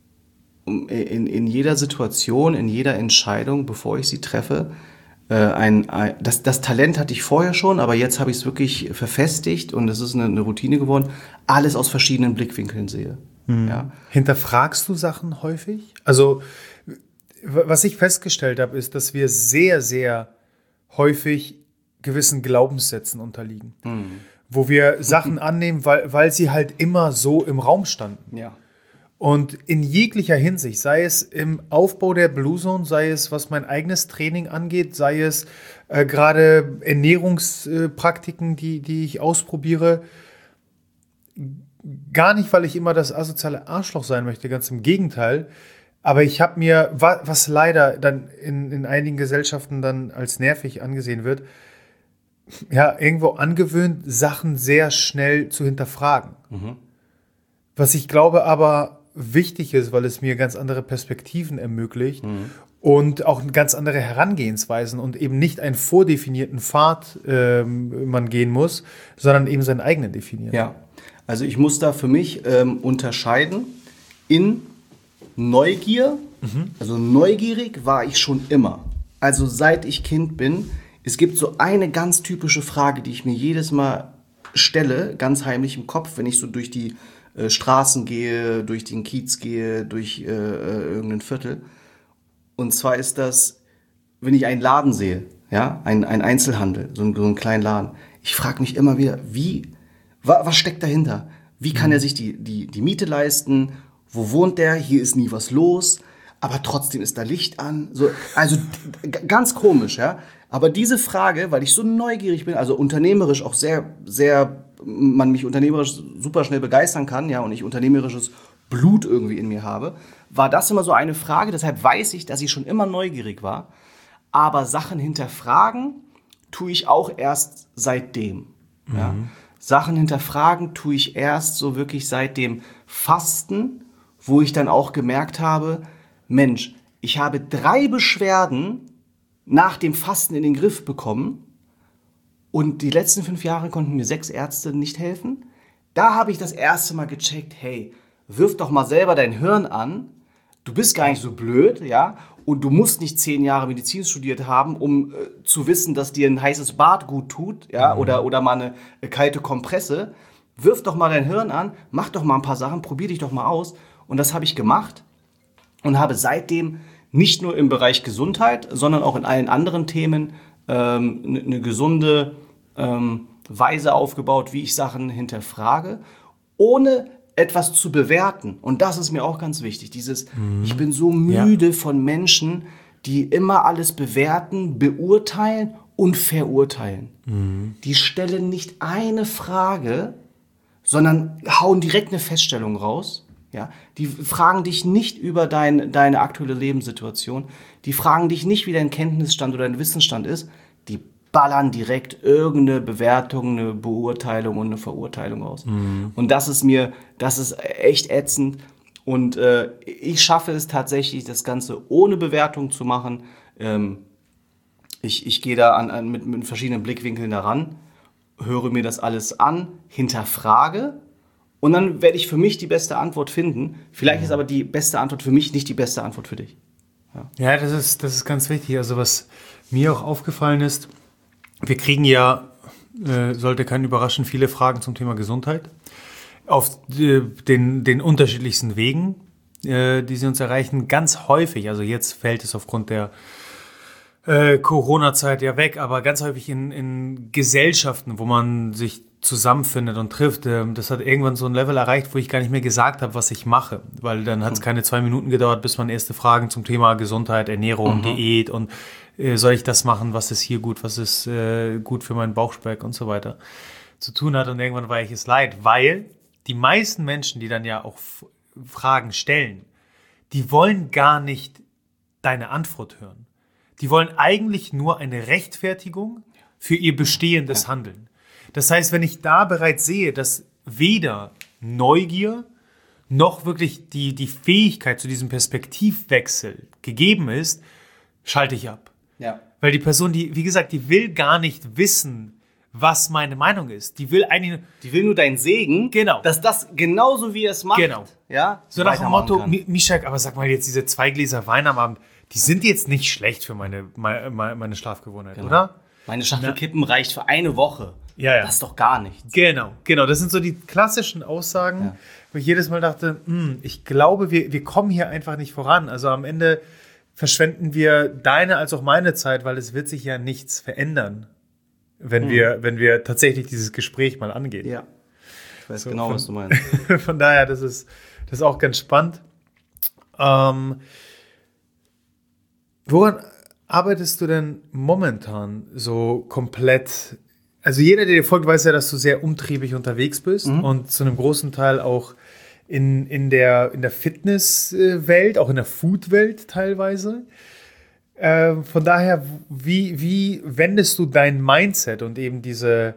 in jeder Situation, in jeder Entscheidung, bevor ich sie treffe, das Talent hatte ich vorher schon, aber jetzt habe ich es wirklich verfestigt und es ist eine Routine geworden, alles aus verschiedenen Blickwinkeln sehe. Ja. Hinterfragst du Sachen häufig? Also was ich festgestellt habe, ist, dass wir sehr, sehr häufig gewissen Glaubenssätzen unterliegen. Wo wir Sachen annehmen, weil sie halt immer so im Raum standen. Ja. Und in jeglicher Hinsicht, sei es im Aufbau der Blue Zone, sei es, was mein eigenes Training angeht, sei es gerade Ernährungspraktiken, die ich ausprobiere, gar nicht, weil ich immer das asoziale Arschloch sein möchte, ganz im Gegenteil. Aber ich habe mir, was leider dann in einigen Gesellschaften dann als nervig angesehen wird, ja, irgendwo angewöhnt, Sachen sehr schnell zu hinterfragen. Was ich glaube aber wichtig ist, weil es mir ganz andere Perspektiven ermöglicht und auch ganz andere Herangehensweisen und eben nicht einen vordefinierten Pfad man gehen muss, sondern eben seinen eigenen definieren. Ja, also ich muss da für mich unterscheiden in Neugier, also neugierig war ich schon immer. Also seit ich Kind bin, es gibt so eine ganz typische Frage, die ich mir jedes Mal stelle, ganz heimlich im Kopf, wenn ich so durch die Straßen gehe, durch den Kiez gehe, durch irgendein Viertel. Und zwar ist das, wenn ich einen Laden sehe, ja, ein Einzelhandel, so einen kleinen Laden. Ich frage mich immer wieder, was steckt dahinter? Wie kann er sich die Miete leisten? Wo wohnt der? Hier ist nie was los, aber trotzdem ist da Licht an. So, also ganz komisch, ja. Aber diese Frage, weil ich so neugierig bin, also unternehmerisch auch sehr, sehr, man mich unternehmerisch super schnell begeistern kann, ja, und ich unternehmerisches Blut irgendwie in mir habe, war das immer so eine Frage. Deshalb weiß ich, dass ich schon immer neugierig war. Aber Sachen hinterfragen tue ich auch erst seitdem. Ja. Sachen hinterfragen tue ich erst so wirklich seit dem Fasten, wo ich dann auch gemerkt habe, Mensch, ich habe 3 Beschwerden nach dem Fasten in den Griff bekommen und die letzten 5 Jahre konnten mir 6 Ärzte nicht helfen. Da habe ich das erste Mal gecheckt, hey, wirf doch mal selber dein Hirn an. du bist gar nicht so blöd, ja, und du musst nicht 10 Jahre Medizin studiert haben, um zu wissen, dass dir ein heißes Bad gut tut, ja, oder mal eine kalte Kompresse. Wirf doch mal dein Hirn an, mach doch mal ein paar Sachen, probier dich doch mal aus. Und das habe ich gemacht und habe seitdem nicht nur im Bereich Gesundheit, sondern auch in allen anderen Themen eine gesunde Weise aufgebaut, wie ich Sachen hinterfrage, ohne etwas zu bewerten. Und das ist mir auch ganz wichtig. Ich bin so müde von Menschen, die immer alles bewerten, beurteilen und verurteilen. Die stellen nicht eine Frage, sondern hauen direkt eine Feststellung raus. Ja? Die fragen dich nicht über deine aktuelle Lebenssituation. Die fragen dich nicht, wie dein Kenntnisstand oder dein Wissensstand ist. Die ballern direkt irgendeine Bewertung, eine Beurteilung und eine Verurteilung aus. Und das ist echt ätzend. Und ich schaffe es tatsächlich, das Ganze ohne Bewertung zu machen. Ich gehe da mit verschiedenen Blickwinkeln daran, höre mir das alles an, hinterfrage und dann werde ich für mich die beste Antwort finden. Vielleicht ist aber die beste Antwort für mich nicht die beste Antwort für dich. Ja, das ist ganz wichtig. Also was mir auch aufgefallen ist, wir kriegen ja, sollte keinen überraschen, viele Fragen zum Thema Gesundheit auf den unterschiedlichsten Wegen, die sie uns erreichen. Ganz häufig, also jetzt fällt es aufgrund der Corona-Zeit ja weg, aber ganz häufig in Gesellschaften, wo man sich zusammenfindet und trifft. Das hat irgendwann so ein Level erreicht, wo ich gar nicht mehr gesagt habe, was ich mache, weil dann hat es keine 2 Minuten gedauert, bis man erste Fragen zum Thema Gesundheit, Ernährung, Diät und soll ich das machen, was ist hier gut, was ist gut für meinen Bauchspeck und so weiter zu tun hat. Und irgendwann war ich es leid, weil die meisten Menschen, die dann ja auch Fragen stellen, die wollen gar nicht deine Antwort hören. Die wollen eigentlich nur eine Rechtfertigung für ihr bestehendes Handeln. Das heißt, wenn ich da bereits sehe, dass weder Neugier noch wirklich die Fähigkeit zu diesem Perspektivwechsel gegeben ist, schalte ich ab. Ja. Weil die Person, wie gesagt, die will gar nicht wissen, was meine Meinung ist. Die will nur deinen Segen, genau, dass das genauso wie er es macht, genau, ja, so nach dem Motto, Mischak, aber sag mal jetzt, diese 2 Gläser Wein am Abend, die sind jetzt nicht schlecht für meine Schlafgewohnheit, genau, oder? Meine Schachtel Kippen reicht für eine Woche. Ja. Das ist doch gar nichts. Genau. Das sind so die klassischen Aussagen, wo ich jedes Mal dachte, ich glaube, wir kommen hier einfach nicht voran. Also am Ende verschwenden wir deine als auch meine Zeit, weil es wird sich ja nichts verändern, wenn wir tatsächlich dieses Gespräch mal angehen. Ja, ich weiß genau, was du meinst. Von daher, das ist auch ganz spannend. Woran arbeitest du denn momentan so komplett? Also jeder, der dir folgt, weiß ja, dass du sehr umtriebig unterwegs bist und zu einem großen Teil auch in der Fitnesswelt, auch in der Foodwelt teilweise. Von daher, wie wendest du dein Mindset und eben diese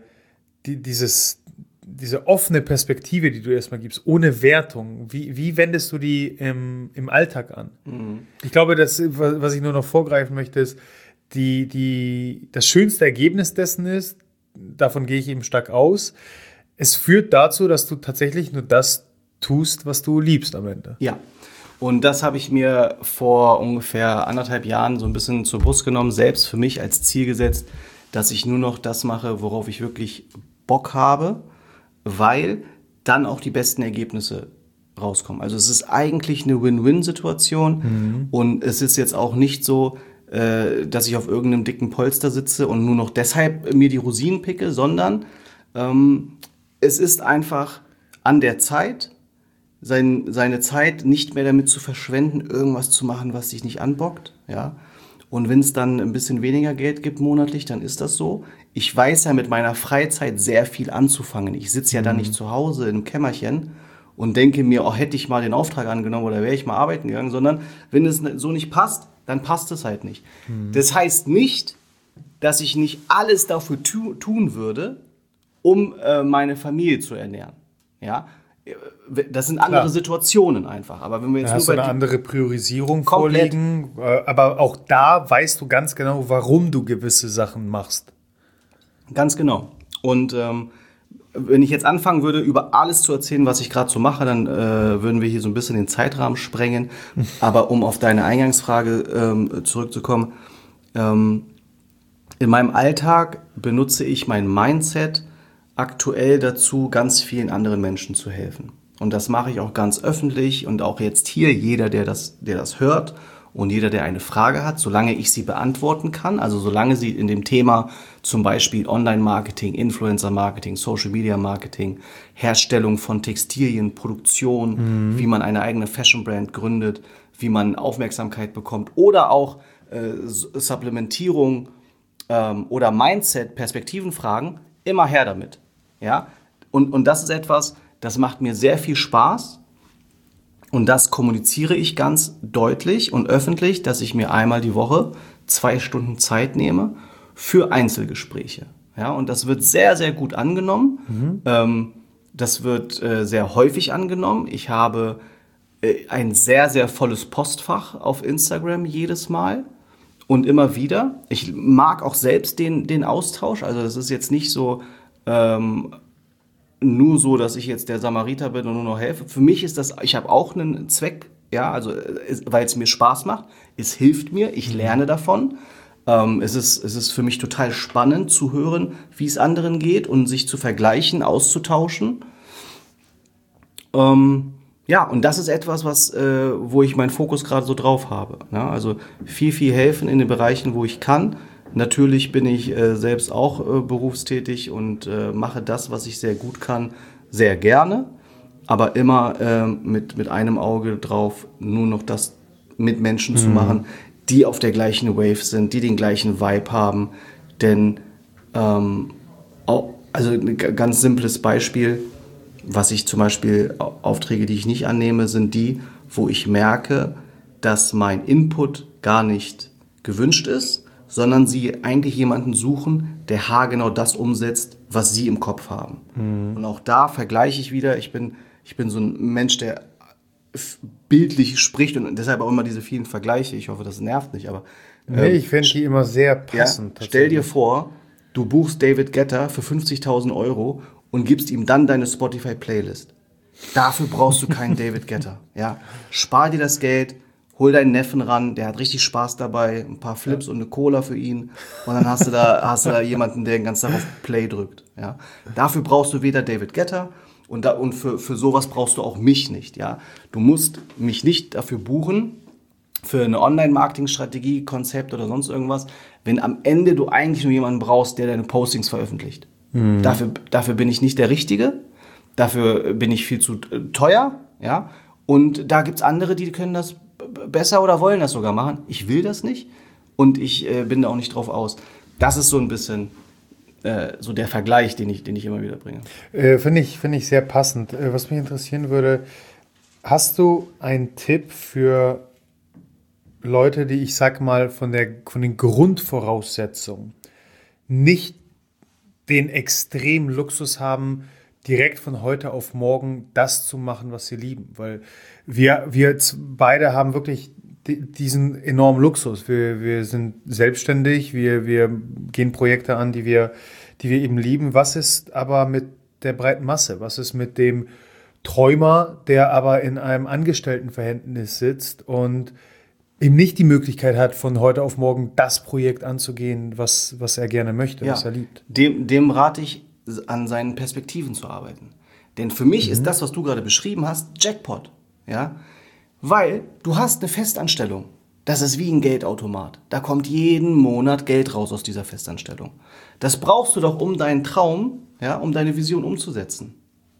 offene Perspektive, die du erstmal gibst, ohne Wertung, wie wendest du die im Alltag an? Ich glaube, was ich nur noch vorgreifen möchte, ist, das schönste Ergebnis dessen ist, davon gehe ich eben stark aus, es führt dazu, dass du tatsächlich nur das tust, was du liebst am Ende. Ja, und das habe ich mir vor ungefähr 1,5 Jahren so ein bisschen zur Brust genommen, selbst für mich als Ziel gesetzt, dass ich nur noch das mache, worauf ich wirklich Bock habe, weil dann auch die besten Ergebnisse rauskommen. Also es ist eigentlich eine Win-Win-Situation und es ist jetzt auch nicht so, dass ich auf irgendeinem dicken Polster sitze und nur noch deshalb mir die Rosinen picke, sondern es ist einfach an der Zeit, seine Zeit nicht mehr damit zu verschwenden, irgendwas zu machen, was dich nicht anbockt. Ja? Und wenn es dann ein bisschen weniger Geld gibt monatlich, dann ist das so. Ich weiß ja mit meiner Freizeit sehr viel anzufangen. Ich sitze ja dann nicht zu Hause im Kämmerchen und denke mir, oh, hätte ich mal den Auftrag angenommen oder wäre ich mal arbeiten gegangen, sondern wenn es so nicht passt, dann passt es halt nicht. Das heißt nicht, dass ich nicht alles dafür tun würde, um meine Familie zu ernähren. Ja? Das sind andere Situationen einfach. Aber wenn wir jetzt da hast nur du eine andere Priorisierung komplett vorliegen, aber auch da weißt du ganz genau, warum du gewisse Sachen machst. Ganz genau. Und wenn ich jetzt anfangen würde, über alles zu erzählen, was ich gerade so mache, dann würden wir hier so ein bisschen den Zeitrahmen sprengen. Aber um auf deine Eingangsfrage zurückzukommen, in meinem Alltag benutze ich mein Mindset aktuell dazu, ganz vielen anderen Menschen zu helfen. Und das mache ich auch ganz öffentlich und auch jetzt hier, jeder, der das hört und jeder, der eine Frage hat, solange ich sie beantworten kann, also solange sie in dem Thema zum Beispiel Online-Marketing, Influencer-Marketing, Social-Media-Marketing, Herstellung von Textilien, Produktion, wie man eine eigene Fashion-Brand gründet, wie man Aufmerksamkeit bekommt oder auch Supplementierung oder Mindset, Perspektivenfragen, immer her damit. Ja? Und das ist etwas, das macht mir sehr viel Spaß. Und das kommuniziere ich ganz deutlich und öffentlich, dass ich mir einmal die Woche 2 Stunden Zeit nehme für Einzelgespräche. Ja, und das wird sehr, sehr gut angenommen. Das wird sehr häufig angenommen. Ich habe ein sehr, sehr volles Postfach auf Instagram jedes Mal und immer wieder. Ich mag auch selbst den Austausch. Also das ist jetzt nicht so nur so, dass ich jetzt der Samariter bin und nur noch helfe. Für mich ist das, ich habe auch einen Zweck, ja, also weil es mir Spaß macht. Es hilft mir, ich lerne davon. Es ist für mich total spannend zu hören, wie es anderen geht und sich zu vergleichen, auszutauschen. Ja, und das ist etwas, wo ich meinen Fokus gerade so drauf habe. Ja, also viel helfen in den Bereichen, wo ich kann. Natürlich bin ich selbst auch berufstätig und mache das, was ich sehr gut kann, sehr gerne, aber immer mit einem Auge drauf, nur noch das mit Menschen zu machen, die auf der gleichen Wave sind, die den gleichen Vibe haben. Denn, also ein ganz simples Beispiel, was ich zum Beispiel, Aufträge, die ich nicht annehme, sind die, wo ich merke, dass mein Input gar nicht gewünscht ist, sondern sie eigentlich jemanden suchen, der haargenau das umsetzt, was sie im Kopf haben. Und auch da vergleiche ich wieder, ich bin so ein Mensch, der bildlich spricht und deshalb auch immer diese vielen Vergleiche. Ich hoffe, das nervt nicht, aber nee, ich finde die immer sehr passend. Ja, stell dir vor, du buchst David Guetta für 50.000 € und gibst ihm dann deine Spotify-Playlist. Dafür brauchst du keinen David Guetta. Ja? Spar dir das Geld, hol deinen Neffen ran, der hat richtig Spaß dabei, ein paar Flips und eine Cola für ihn und dann hast du da jemanden, der den ganzen Tag auf Play drückt. Ja? Dafür brauchst du weder David Guetta und für sowas brauchst du auch mich nicht. Ja? Du musst mich nicht dafür buchen, für eine Online-Marketing-Strategie, Konzept oder sonst irgendwas, wenn am Ende du eigentlich nur jemanden brauchst, der deine Postings veröffentlicht. Dafür bin ich nicht der Richtige, dafür bin ich viel zu teuer, ja? Und da gibt's andere, die können das besser oder wollen das sogar machen. Ich will das nicht und ich bin da auch nicht drauf aus. Das ist so ein bisschen so der Vergleich, den ich immer wieder bringe. Finde ich sehr passend. Was mich interessieren würde, hast du einen Tipp für Leute, die, ich sag mal, von den Grundvoraussetzungen nicht den extremen Luxus haben, direkt von heute auf morgen das zu machen, was sie lieben? Weil wir beide haben wirklich diesen enormen Luxus. Wir sind selbstständig, wir gehen Projekte an, die wir eben lieben. Was ist aber mit der breiten Masse? Was ist mit dem Träumer, der aber in einem Angestelltenverhältnis sitzt und eben nicht die Möglichkeit hat, von heute auf morgen das Projekt anzugehen, was er gerne möchte, was er liebt? Dem rate ich, an seinen Perspektiven zu arbeiten. Denn für mich ist das, was du gerade beschrieben hast, Jackpot. Ja? Weil du hast eine Festanstellung. Das ist wie ein Geldautomat. Da kommt jeden Monat Geld raus aus dieser Festanstellung. Das brauchst du doch, um deinen Traum, ja, um deine Vision umzusetzen.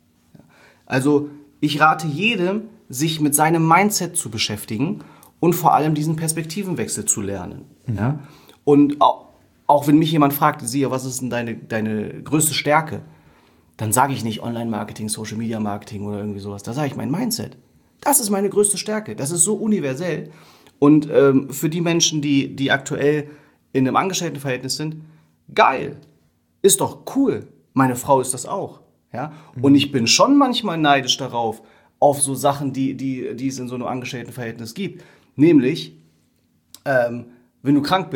Also ich rate jedem, sich mit seinem Mindset zu beschäftigen und vor allem diesen Perspektivenwechsel zu lernen. Ja? Und auch wenn mich jemand fragt, Sia, was ist denn deine größte Stärke? Dann sage ich nicht Online-Marketing, Social-Media-Marketing oder irgendwie sowas. Da sage ich mein Mindset. Das ist meine größte Stärke. Das ist so universell. Und für die Menschen, die aktuell in einem Angestelltenverhältnis sind, geil. Ist doch cool. Meine Frau ist das auch. Ja? Und ich bin schon manchmal neidisch darauf, auf so Sachen, die es in so einem Angestelltenverhältnis gibt. Nämlich, wenn du krank bist,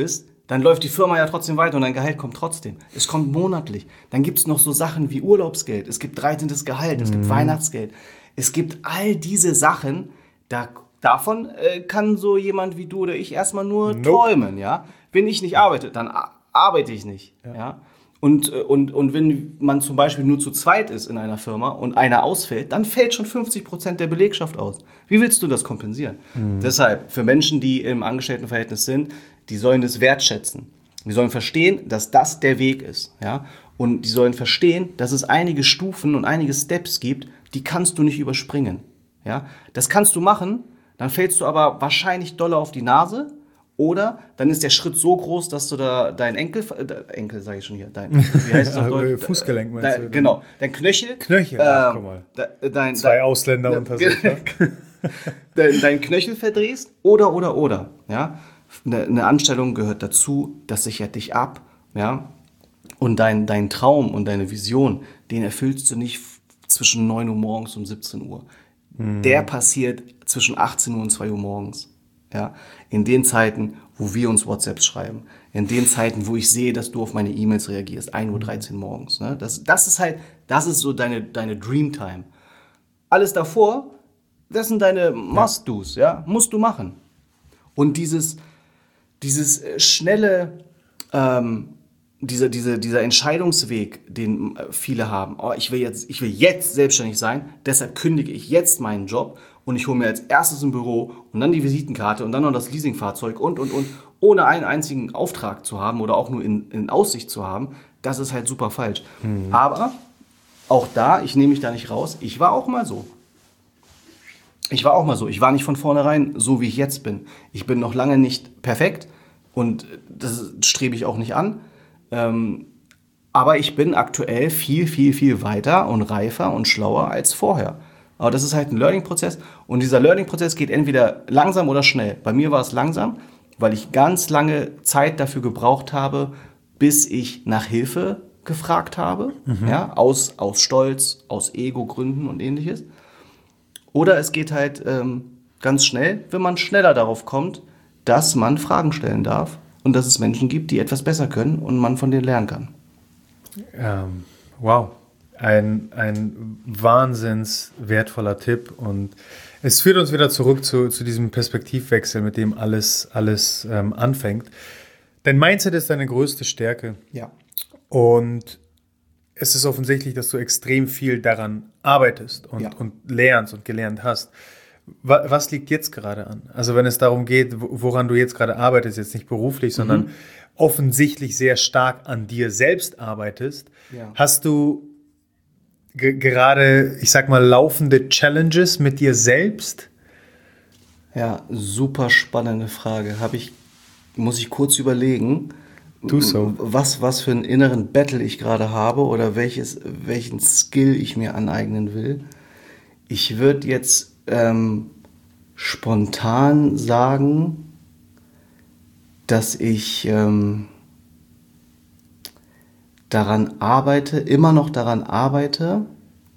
dann läuft die Firma ja trotzdem weiter und dein Gehalt kommt trotzdem. Es kommt monatlich. Dann gibt es noch so Sachen wie Urlaubsgeld, es gibt 13. Gehalt, es gibt Weihnachtsgeld. Es gibt all diese Sachen, davon kann so jemand wie du oder ich erstmal nur träumen. Ja? Wenn ich nicht arbeite, dann arbeite ich nicht. Ja? Und wenn man zum Beispiel nur zu zweit ist in einer Firma und einer ausfällt, dann fällt schon 50% der Belegschaft aus. Wie willst du das kompensieren? Deshalb, für Menschen, die im Angestelltenverhältnis sind, die sollen das wertschätzen. Die sollen verstehen, dass das der Weg ist. Ja? Und die sollen verstehen, dass es einige Stufen und einige Steps gibt, die kannst du nicht überspringen. Ja? Das kannst du machen, dann fällst du aber wahrscheinlich doller auf die Nase. Oder dann ist der Schritt so groß, dass du da dein Enkel sage ich schon hier, wie heißt es auf Deutsch? Fußgelenk meinst du? Genau, dein Knöchel. Guck mal. Zwei Ausländer unter sich. Dein Knöchel verdrehst oder. Ja? Eine Anstellung gehört dazu, das sichert dich ab. Ja? Und dein Traum und deine Vision, den erfüllst du nicht zwischen 9 Uhr morgens und 17 Uhr. Der passiert zwischen 18 Uhr und 2 Uhr morgens. Ja, in den Zeiten, wo wir uns WhatsApps schreiben, in den Zeiten, wo ich sehe, dass du auf meine E-Mails reagierst, 1:13 Uhr morgens. Ne? Das ist so deine Dreamtime. Alles davor, das sind deine Must-Dos, ja, musst du machen. Und dieses schnelle, dieser Entscheidungsweg, den viele haben, ich will jetzt selbstständig sein, deshalb kündige ich jetzt meinen Job und ich hole mir als erstes ein Büro und dann die Visitenkarte und dann noch das Leasingfahrzeug und, ohne einen einzigen Auftrag zu haben oder auch nur in Aussicht zu haben, das ist halt super falsch. Aber auch da, ich nehme mich da nicht raus, ich war auch mal so. Ich war nicht von vornherein so, wie ich jetzt bin. Ich bin noch lange nicht perfekt und das strebe ich auch nicht an. Aber ich bin aktuell viel, viel, viel weiter und reifer und schlauer als vorher. Aber das ist halt ein Learning-Prozess und dieser Learning-Prozess geht entweder langsam oder schnell. Bei mir war es langsam, weil ich ganz lange Zeit dafür gebraucht habe, bis ich nach Hilfe gefragt habe, ja, aus Stolz, aus Ego-Gründen und ähnliches. Oder es geht halt ganz schnell, wenn man schneller darauf kommt, dass man Fragen stellen darf und dass es Menschen gibt, die etwas besser können und man von denen lernen kann. Wow. Ein wahnsinns wertvoller Tipp und es führt uns wieder zurück zu diesem Perspektivwechsel, mit dem alles anfängt. Dein Mindset ist deine größte Stärke. Ja. Und es ist offensichtlich, dass du extrem viel daran arbeitest und lernst und gelernt hast. Was liegt jetzt gerade an? Also wenn es darum geht, woran du jetzt gerade arbeitest, jetzt nicht beruflich, sondern offensichtlich sehr stark an dir selbst arbeitest, hast du gerade, ich sag mal, laufende Challenges mit dir selbst? Ja, super spannende Frage. Muss ich kurz überlegen, Tu so. Was für einen inneren Battle ich gerade habe oder welchen Skill ich mir aneignen will. Ich würde jetzt spontan sagen, dass ich immer noch daran arbeite,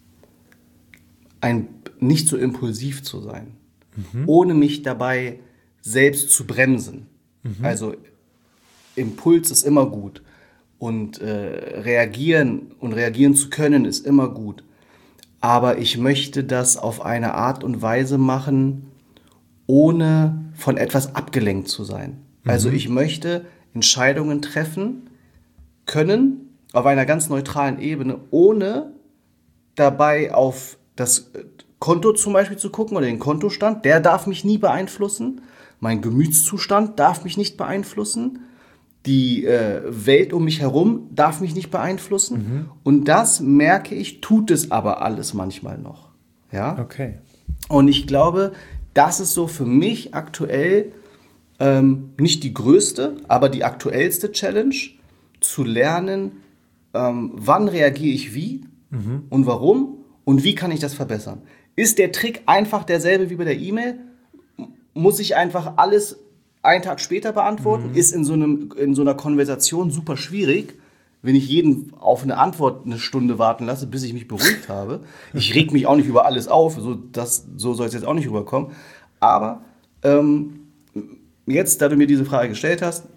nicht so impulsiv zu sein, ohne mich dabei selbst zu bremsen. Also Impuls ist immer gut und reagieren zu können ist immer gut. Aber ich möchte das auf eine Art und Weise machen, ohne von etwas abgelenkt zu sein. Also ich möchte Entscheidungen treffen können auf einer ganz neutralen Ebene, ohne dabei auf das Konto zum Beispiel zu gucken oder den Kontostand. Der darf mich nie beeinflussen. Mein Gemütszustand darf mich nicht beeinflussen. Die Welt um mich herum darf mich nicht beeinflussen. Und das, merke ich, tut es aber alles manchmal noch. Ja? Okay. Und ich glaube, das ist so für mich aktuell nicht die größte, aber die aktuellste Challenge, zu lernen, wann reagiere ich wie und warum und wie kann ich das verbessern. Ist der Trick einfach derselbe wie bei der E-Mail? Muss ich einfach alles einen Tag später beantworten? Ist in so einer Konversation super schwierig, wenn ich jeden auf eine Antwort eine Stunde warten lasse, bis ich mich beruhigt habe. Ich reg mich auch nicht über alles auf, so soll es jetzt auch nicht rüberkommen. Aber jetzt, da du mir diese Frage gestellt hast,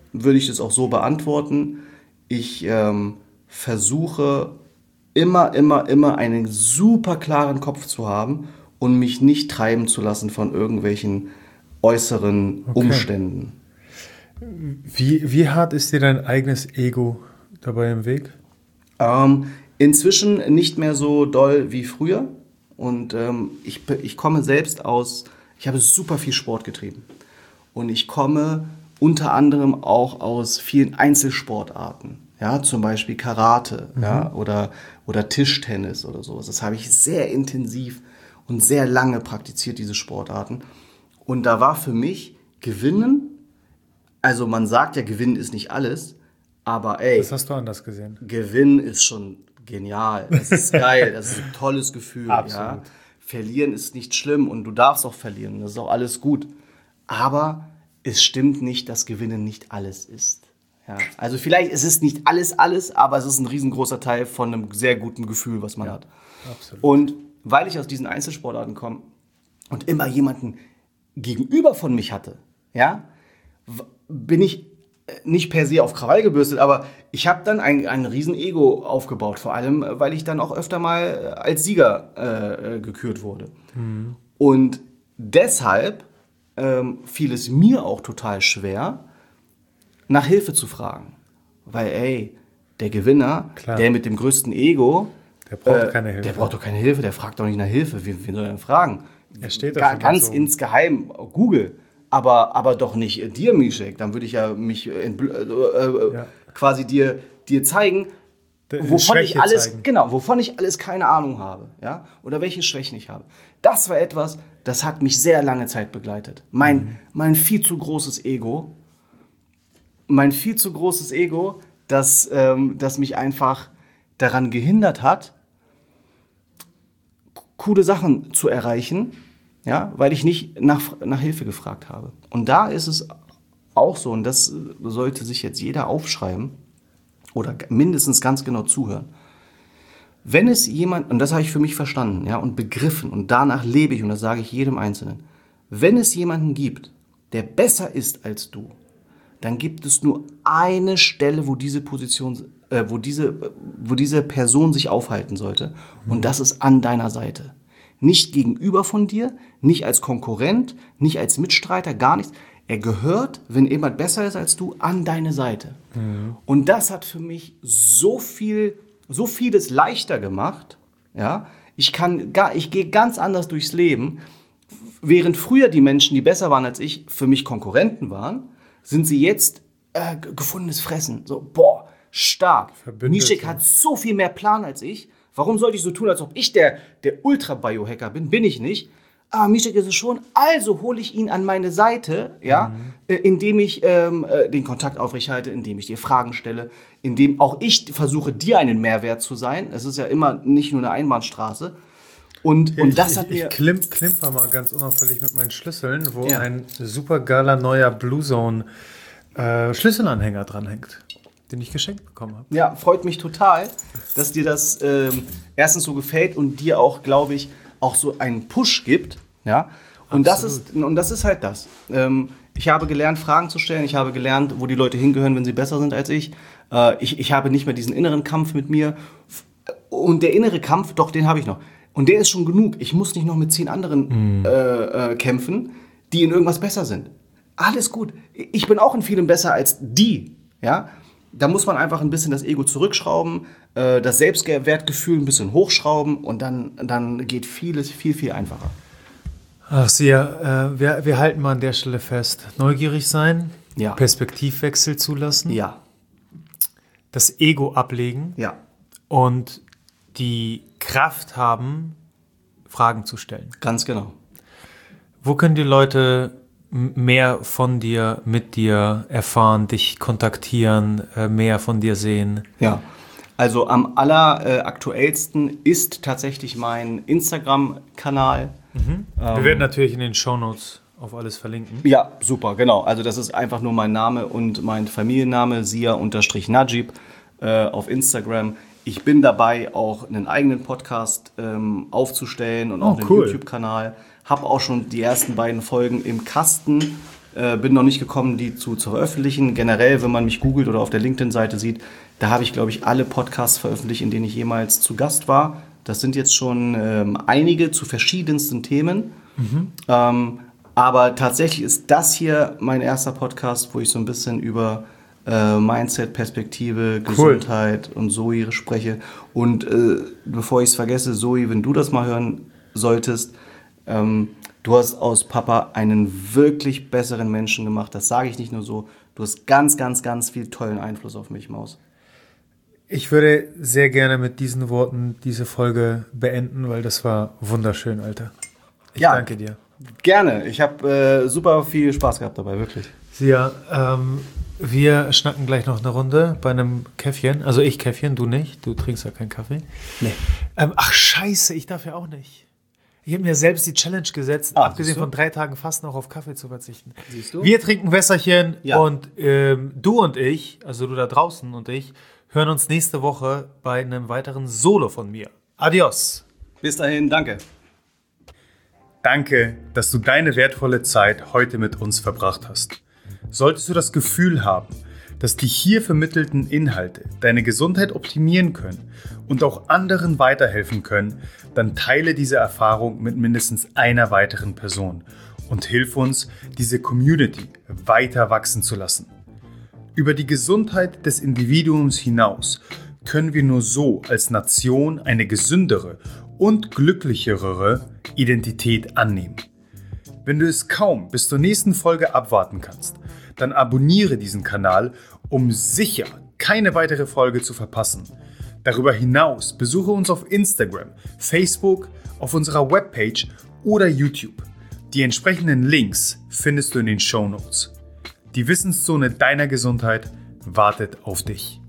würde ich das auch so beantworten. Ich versuche immer einen super klaren Kopf zu haben und mich nicht treiben zu lassen von irgendwelchen äußeren Umständen. Wie hart ist dir dein eigenes Ego dabei im Weg? Inzwischen nicht mehr so doll wie früher. Und ich komme selbst ich habe super viel Sport getrieben. Und ich komme unter anderem auch aus vielen Einzelsportarten. Ja, zum Beispiel Karate, ja, oder Tischtennis oder sowas. Das habe ich sehr intensiv und sehr lange praktiziert, diese Sportarten. Und da war für mich Gewinnen, also man sagt ja, Gewinnen ist nicht alles, aber ey. Das hast du anders gesehen. Gewinnen ist schon genial, das ist geil, das ist ein tolles Gefühl. Absolut. Ja. Verlieren ist nicht schlimm und du darfst auch verlieren, das ist auch alles gut. Aber es stimmt nicht, dass Gewinnen nicht alles ist. Ja. Also vielleicht ist es nicht alles, aber es ist ein riesengroßer Teil von einem sehr guten Gefühl, was man hat. Absolut. Und weil ich aus diesen Einzelsportarten komme und immer jemanden gegenüber von mich hatte, ja, bin ich nicht per se auf Krawall gebürstet, aber ich habe dann ein riesen Ego aufgebaut, vor allem, weil ich dann auch öfter mal als Sieger gekürt wurde. Mhm. Und deshalb fiel es mir auch total schwer, nach Hilfe zu fragen. Weil, ey, der Gewinner, der mit dem größten Ego, der braucht keine Hilfe. Der braucht doch keine Hilfe, der fragt doch nicht nach Hilfe. Wen soll er denn fragen? Er steht ganz so insgeheim, Google. Aber doch nicht dir, Mishek. Dann würde ich ja mich quasi dir zeigen, wovon ich alles keine Ahnung habe. Ja? Oder welche Schwächen ich habe. Das war etwas, das hat mich sehr lange Zeit begleitet. Mein viel zu großes Ego, das mich einfach daran gehindert hat, coole Sachen zu erreichen, ja, weil ich nicht nach Hilfe gefragt habe. Und da ist es auch so, und das sollte sich jetzt jeder aufschreiben oder mindestens ganz genau zuhören. Wenn es jemand, und das habe ich für mich verstanden, ja, und begriffen, und danach lebe ich, und das sage ich jedem Einzelnen, wenn es jemanden gibt, der besser ist als du, dann gibt es nur eine Stelle, wo diese Person sich aufhalten sollte, und das ist an deiner Seite. Nicht gegenüber von dir, nicht als Konkurrent, nicht als Mitstreiter, gar nichts. Er gehört, wenn jemand besser ist als du, an deine Seite. Mhm. Und das hat für mich so vieles leichter gemacht. Ja? Ich gehe ganz anders durchs Leben. Während früher die Menschen, die besser waren als ich, für mich Konkurrenten waren, sind sie jetzt gefundenes Fressen. So, boah, stark. Mishek hat so viel mehr Plan als ich. Warum sollte ich so tun, als ob ich der Ultra-Biohacker bin? Bin ich nicht. Aber Mishek ist es schon. Also hole ich ihn an meine Seite, ja, indem ich den Kontakt aufrechterhalte, indem ich dir Fragen stelle, indem auch ich versuche, dir einen Mehrwert zu sein. Es ist ja immer nicht nur eine Einbahnstraße. Und das hat mir... Ich klimper mal ganz unauffällig mit meinen Schlüsseln, wo ein super geiler neuer Blue Zone Schlüsselanhänger dranhängt, den ich geschenkt bekommen habe. Ja, freut mich total, dass dir das erstens so gefällt und dir auch, glaube ich, auch so einen Push gibt. Ja? Und das ist halt das. Ich habe gelernt, Fragen zu stellen. Ich habe gelernt, wo die Leute hingehören, wenn sie besser sind als ich. Ich habe nicht mehr diesen inneren Kampf mit mir. Und der innere Kampf, doch, den habe ich noch. Und der ist schon genug. Ich muss nicht noch mit 10 anderen kämpfen, die in irgendwas besser sind. Alles gut. Ich bin auch in vielem besser als die. Ja? Da muss man einfach ein bisschen das Ego zurückschrauben, das Selbstwertgefühl ein bisschen hochschrauben und dann geht vieles viel, viel einfacher. Ach, Sia, wir halten mal an der Stelle fest. Neugierig sein, ja. Perspektivwechsel zulassen, ja. Das Ego ablegen, ja. Und die Kraft haben, Fragen zu stellen. Ganz genau. Wo können die Leute mehr von dir, mit dir erfahren, dich kontaktieren, mehr von dir sehen? Ja, also am alleraktuellsten ist tatsächlich mein Instagram-Kanal. Wir werden natürlich in den Shownotes auf alles verlinken. Ja, super, genau. Also das ist einfach nur mein Name und mein Familienname, Sia_Najib auf Instagram. Ich bin dabei, auch einen eigenen Podcast aufzustellen und auch einen YouTube-Kanal. Habe auch schon die ersten beiden Folgen im Kasten. bin noch nicht gekommen, die zu veröffentlichen. Generell, wenn man mich googelt oder auf der LinkedIn-Seite sieht, da habe ich, glaube ich, alle Podcasts veröffentlicht, in denen ich jemals zu Gast war. Das sind jetzt schon einige zu verschiedensten Themen. Aber tatsächlich ist das hier mein erster Podcast, wo ich so ein bisschen über Mindset, Perspektive, Gesundheit und Zoe spreche. Und bevor ich es vergesse, Zoe, wenn du das mal hören solltest, du hast aus Papa einen wirklich besseren Menschen gemacht. Das sage ich nicht nur so. Du hast ganz, ganz, ganz viel tollen Einfluss auf mich, Maus. Ich würde sehr gerne mit diesen Worten diese Folge beenden, weil das war wunderschön, Alter. Ich danke dir. Gerne. Ich habe super viel Spaß gehabt dabei, wirklich. Ja, wir schnacken gleich noch eine Runde bei einem Käffchen. Also ich Käffchen, du nicht. Du trinkst ja keinen Kaffee. Nee. Ach scheiße, ich darf ja auch nicht. Ich habe mir selbst die Challenge gesetzt, abgesehen von 3 Tagen Fasten auch auf Kaffee zu verzichten. Siehst du? Wir trinken Wässerchen und du und ich, also du da draußen und ich, hören uns nächste Woche bei einem weiteren Solo von mir. Adios. Bis dahin, danke. Danke, dass du deine wertvolle Zeit heute mit uns verbracht hast. Solltest du das Gefühl haben, dass die hier vermittelten Inhalte deine Gesundheit optimieren können und auch anderen weiterhelfen können, dann teile diese Erfahrung mit mindestens einer weiteren Person und hilf uns, diese Community weiter wachsen zu lassen. Über die Gesundheit des Individuums hinaus können wir nur so als Nation eine gesündere und glücklichere Identität annehmen. Wenn du es kaum bis zur nächsten Folge abwarten kannst, dann abonniere diesen Kanal, um sicher keine weitere Folge zu verpassen. Darüber hinaus besuche uns auf Instagram, Facebook, auf unserer Webpage oder YouTube. Die entsprechenden Links findest du in den Shownotes. Die Wissenszone deiner Gesundheit wartet auf dich.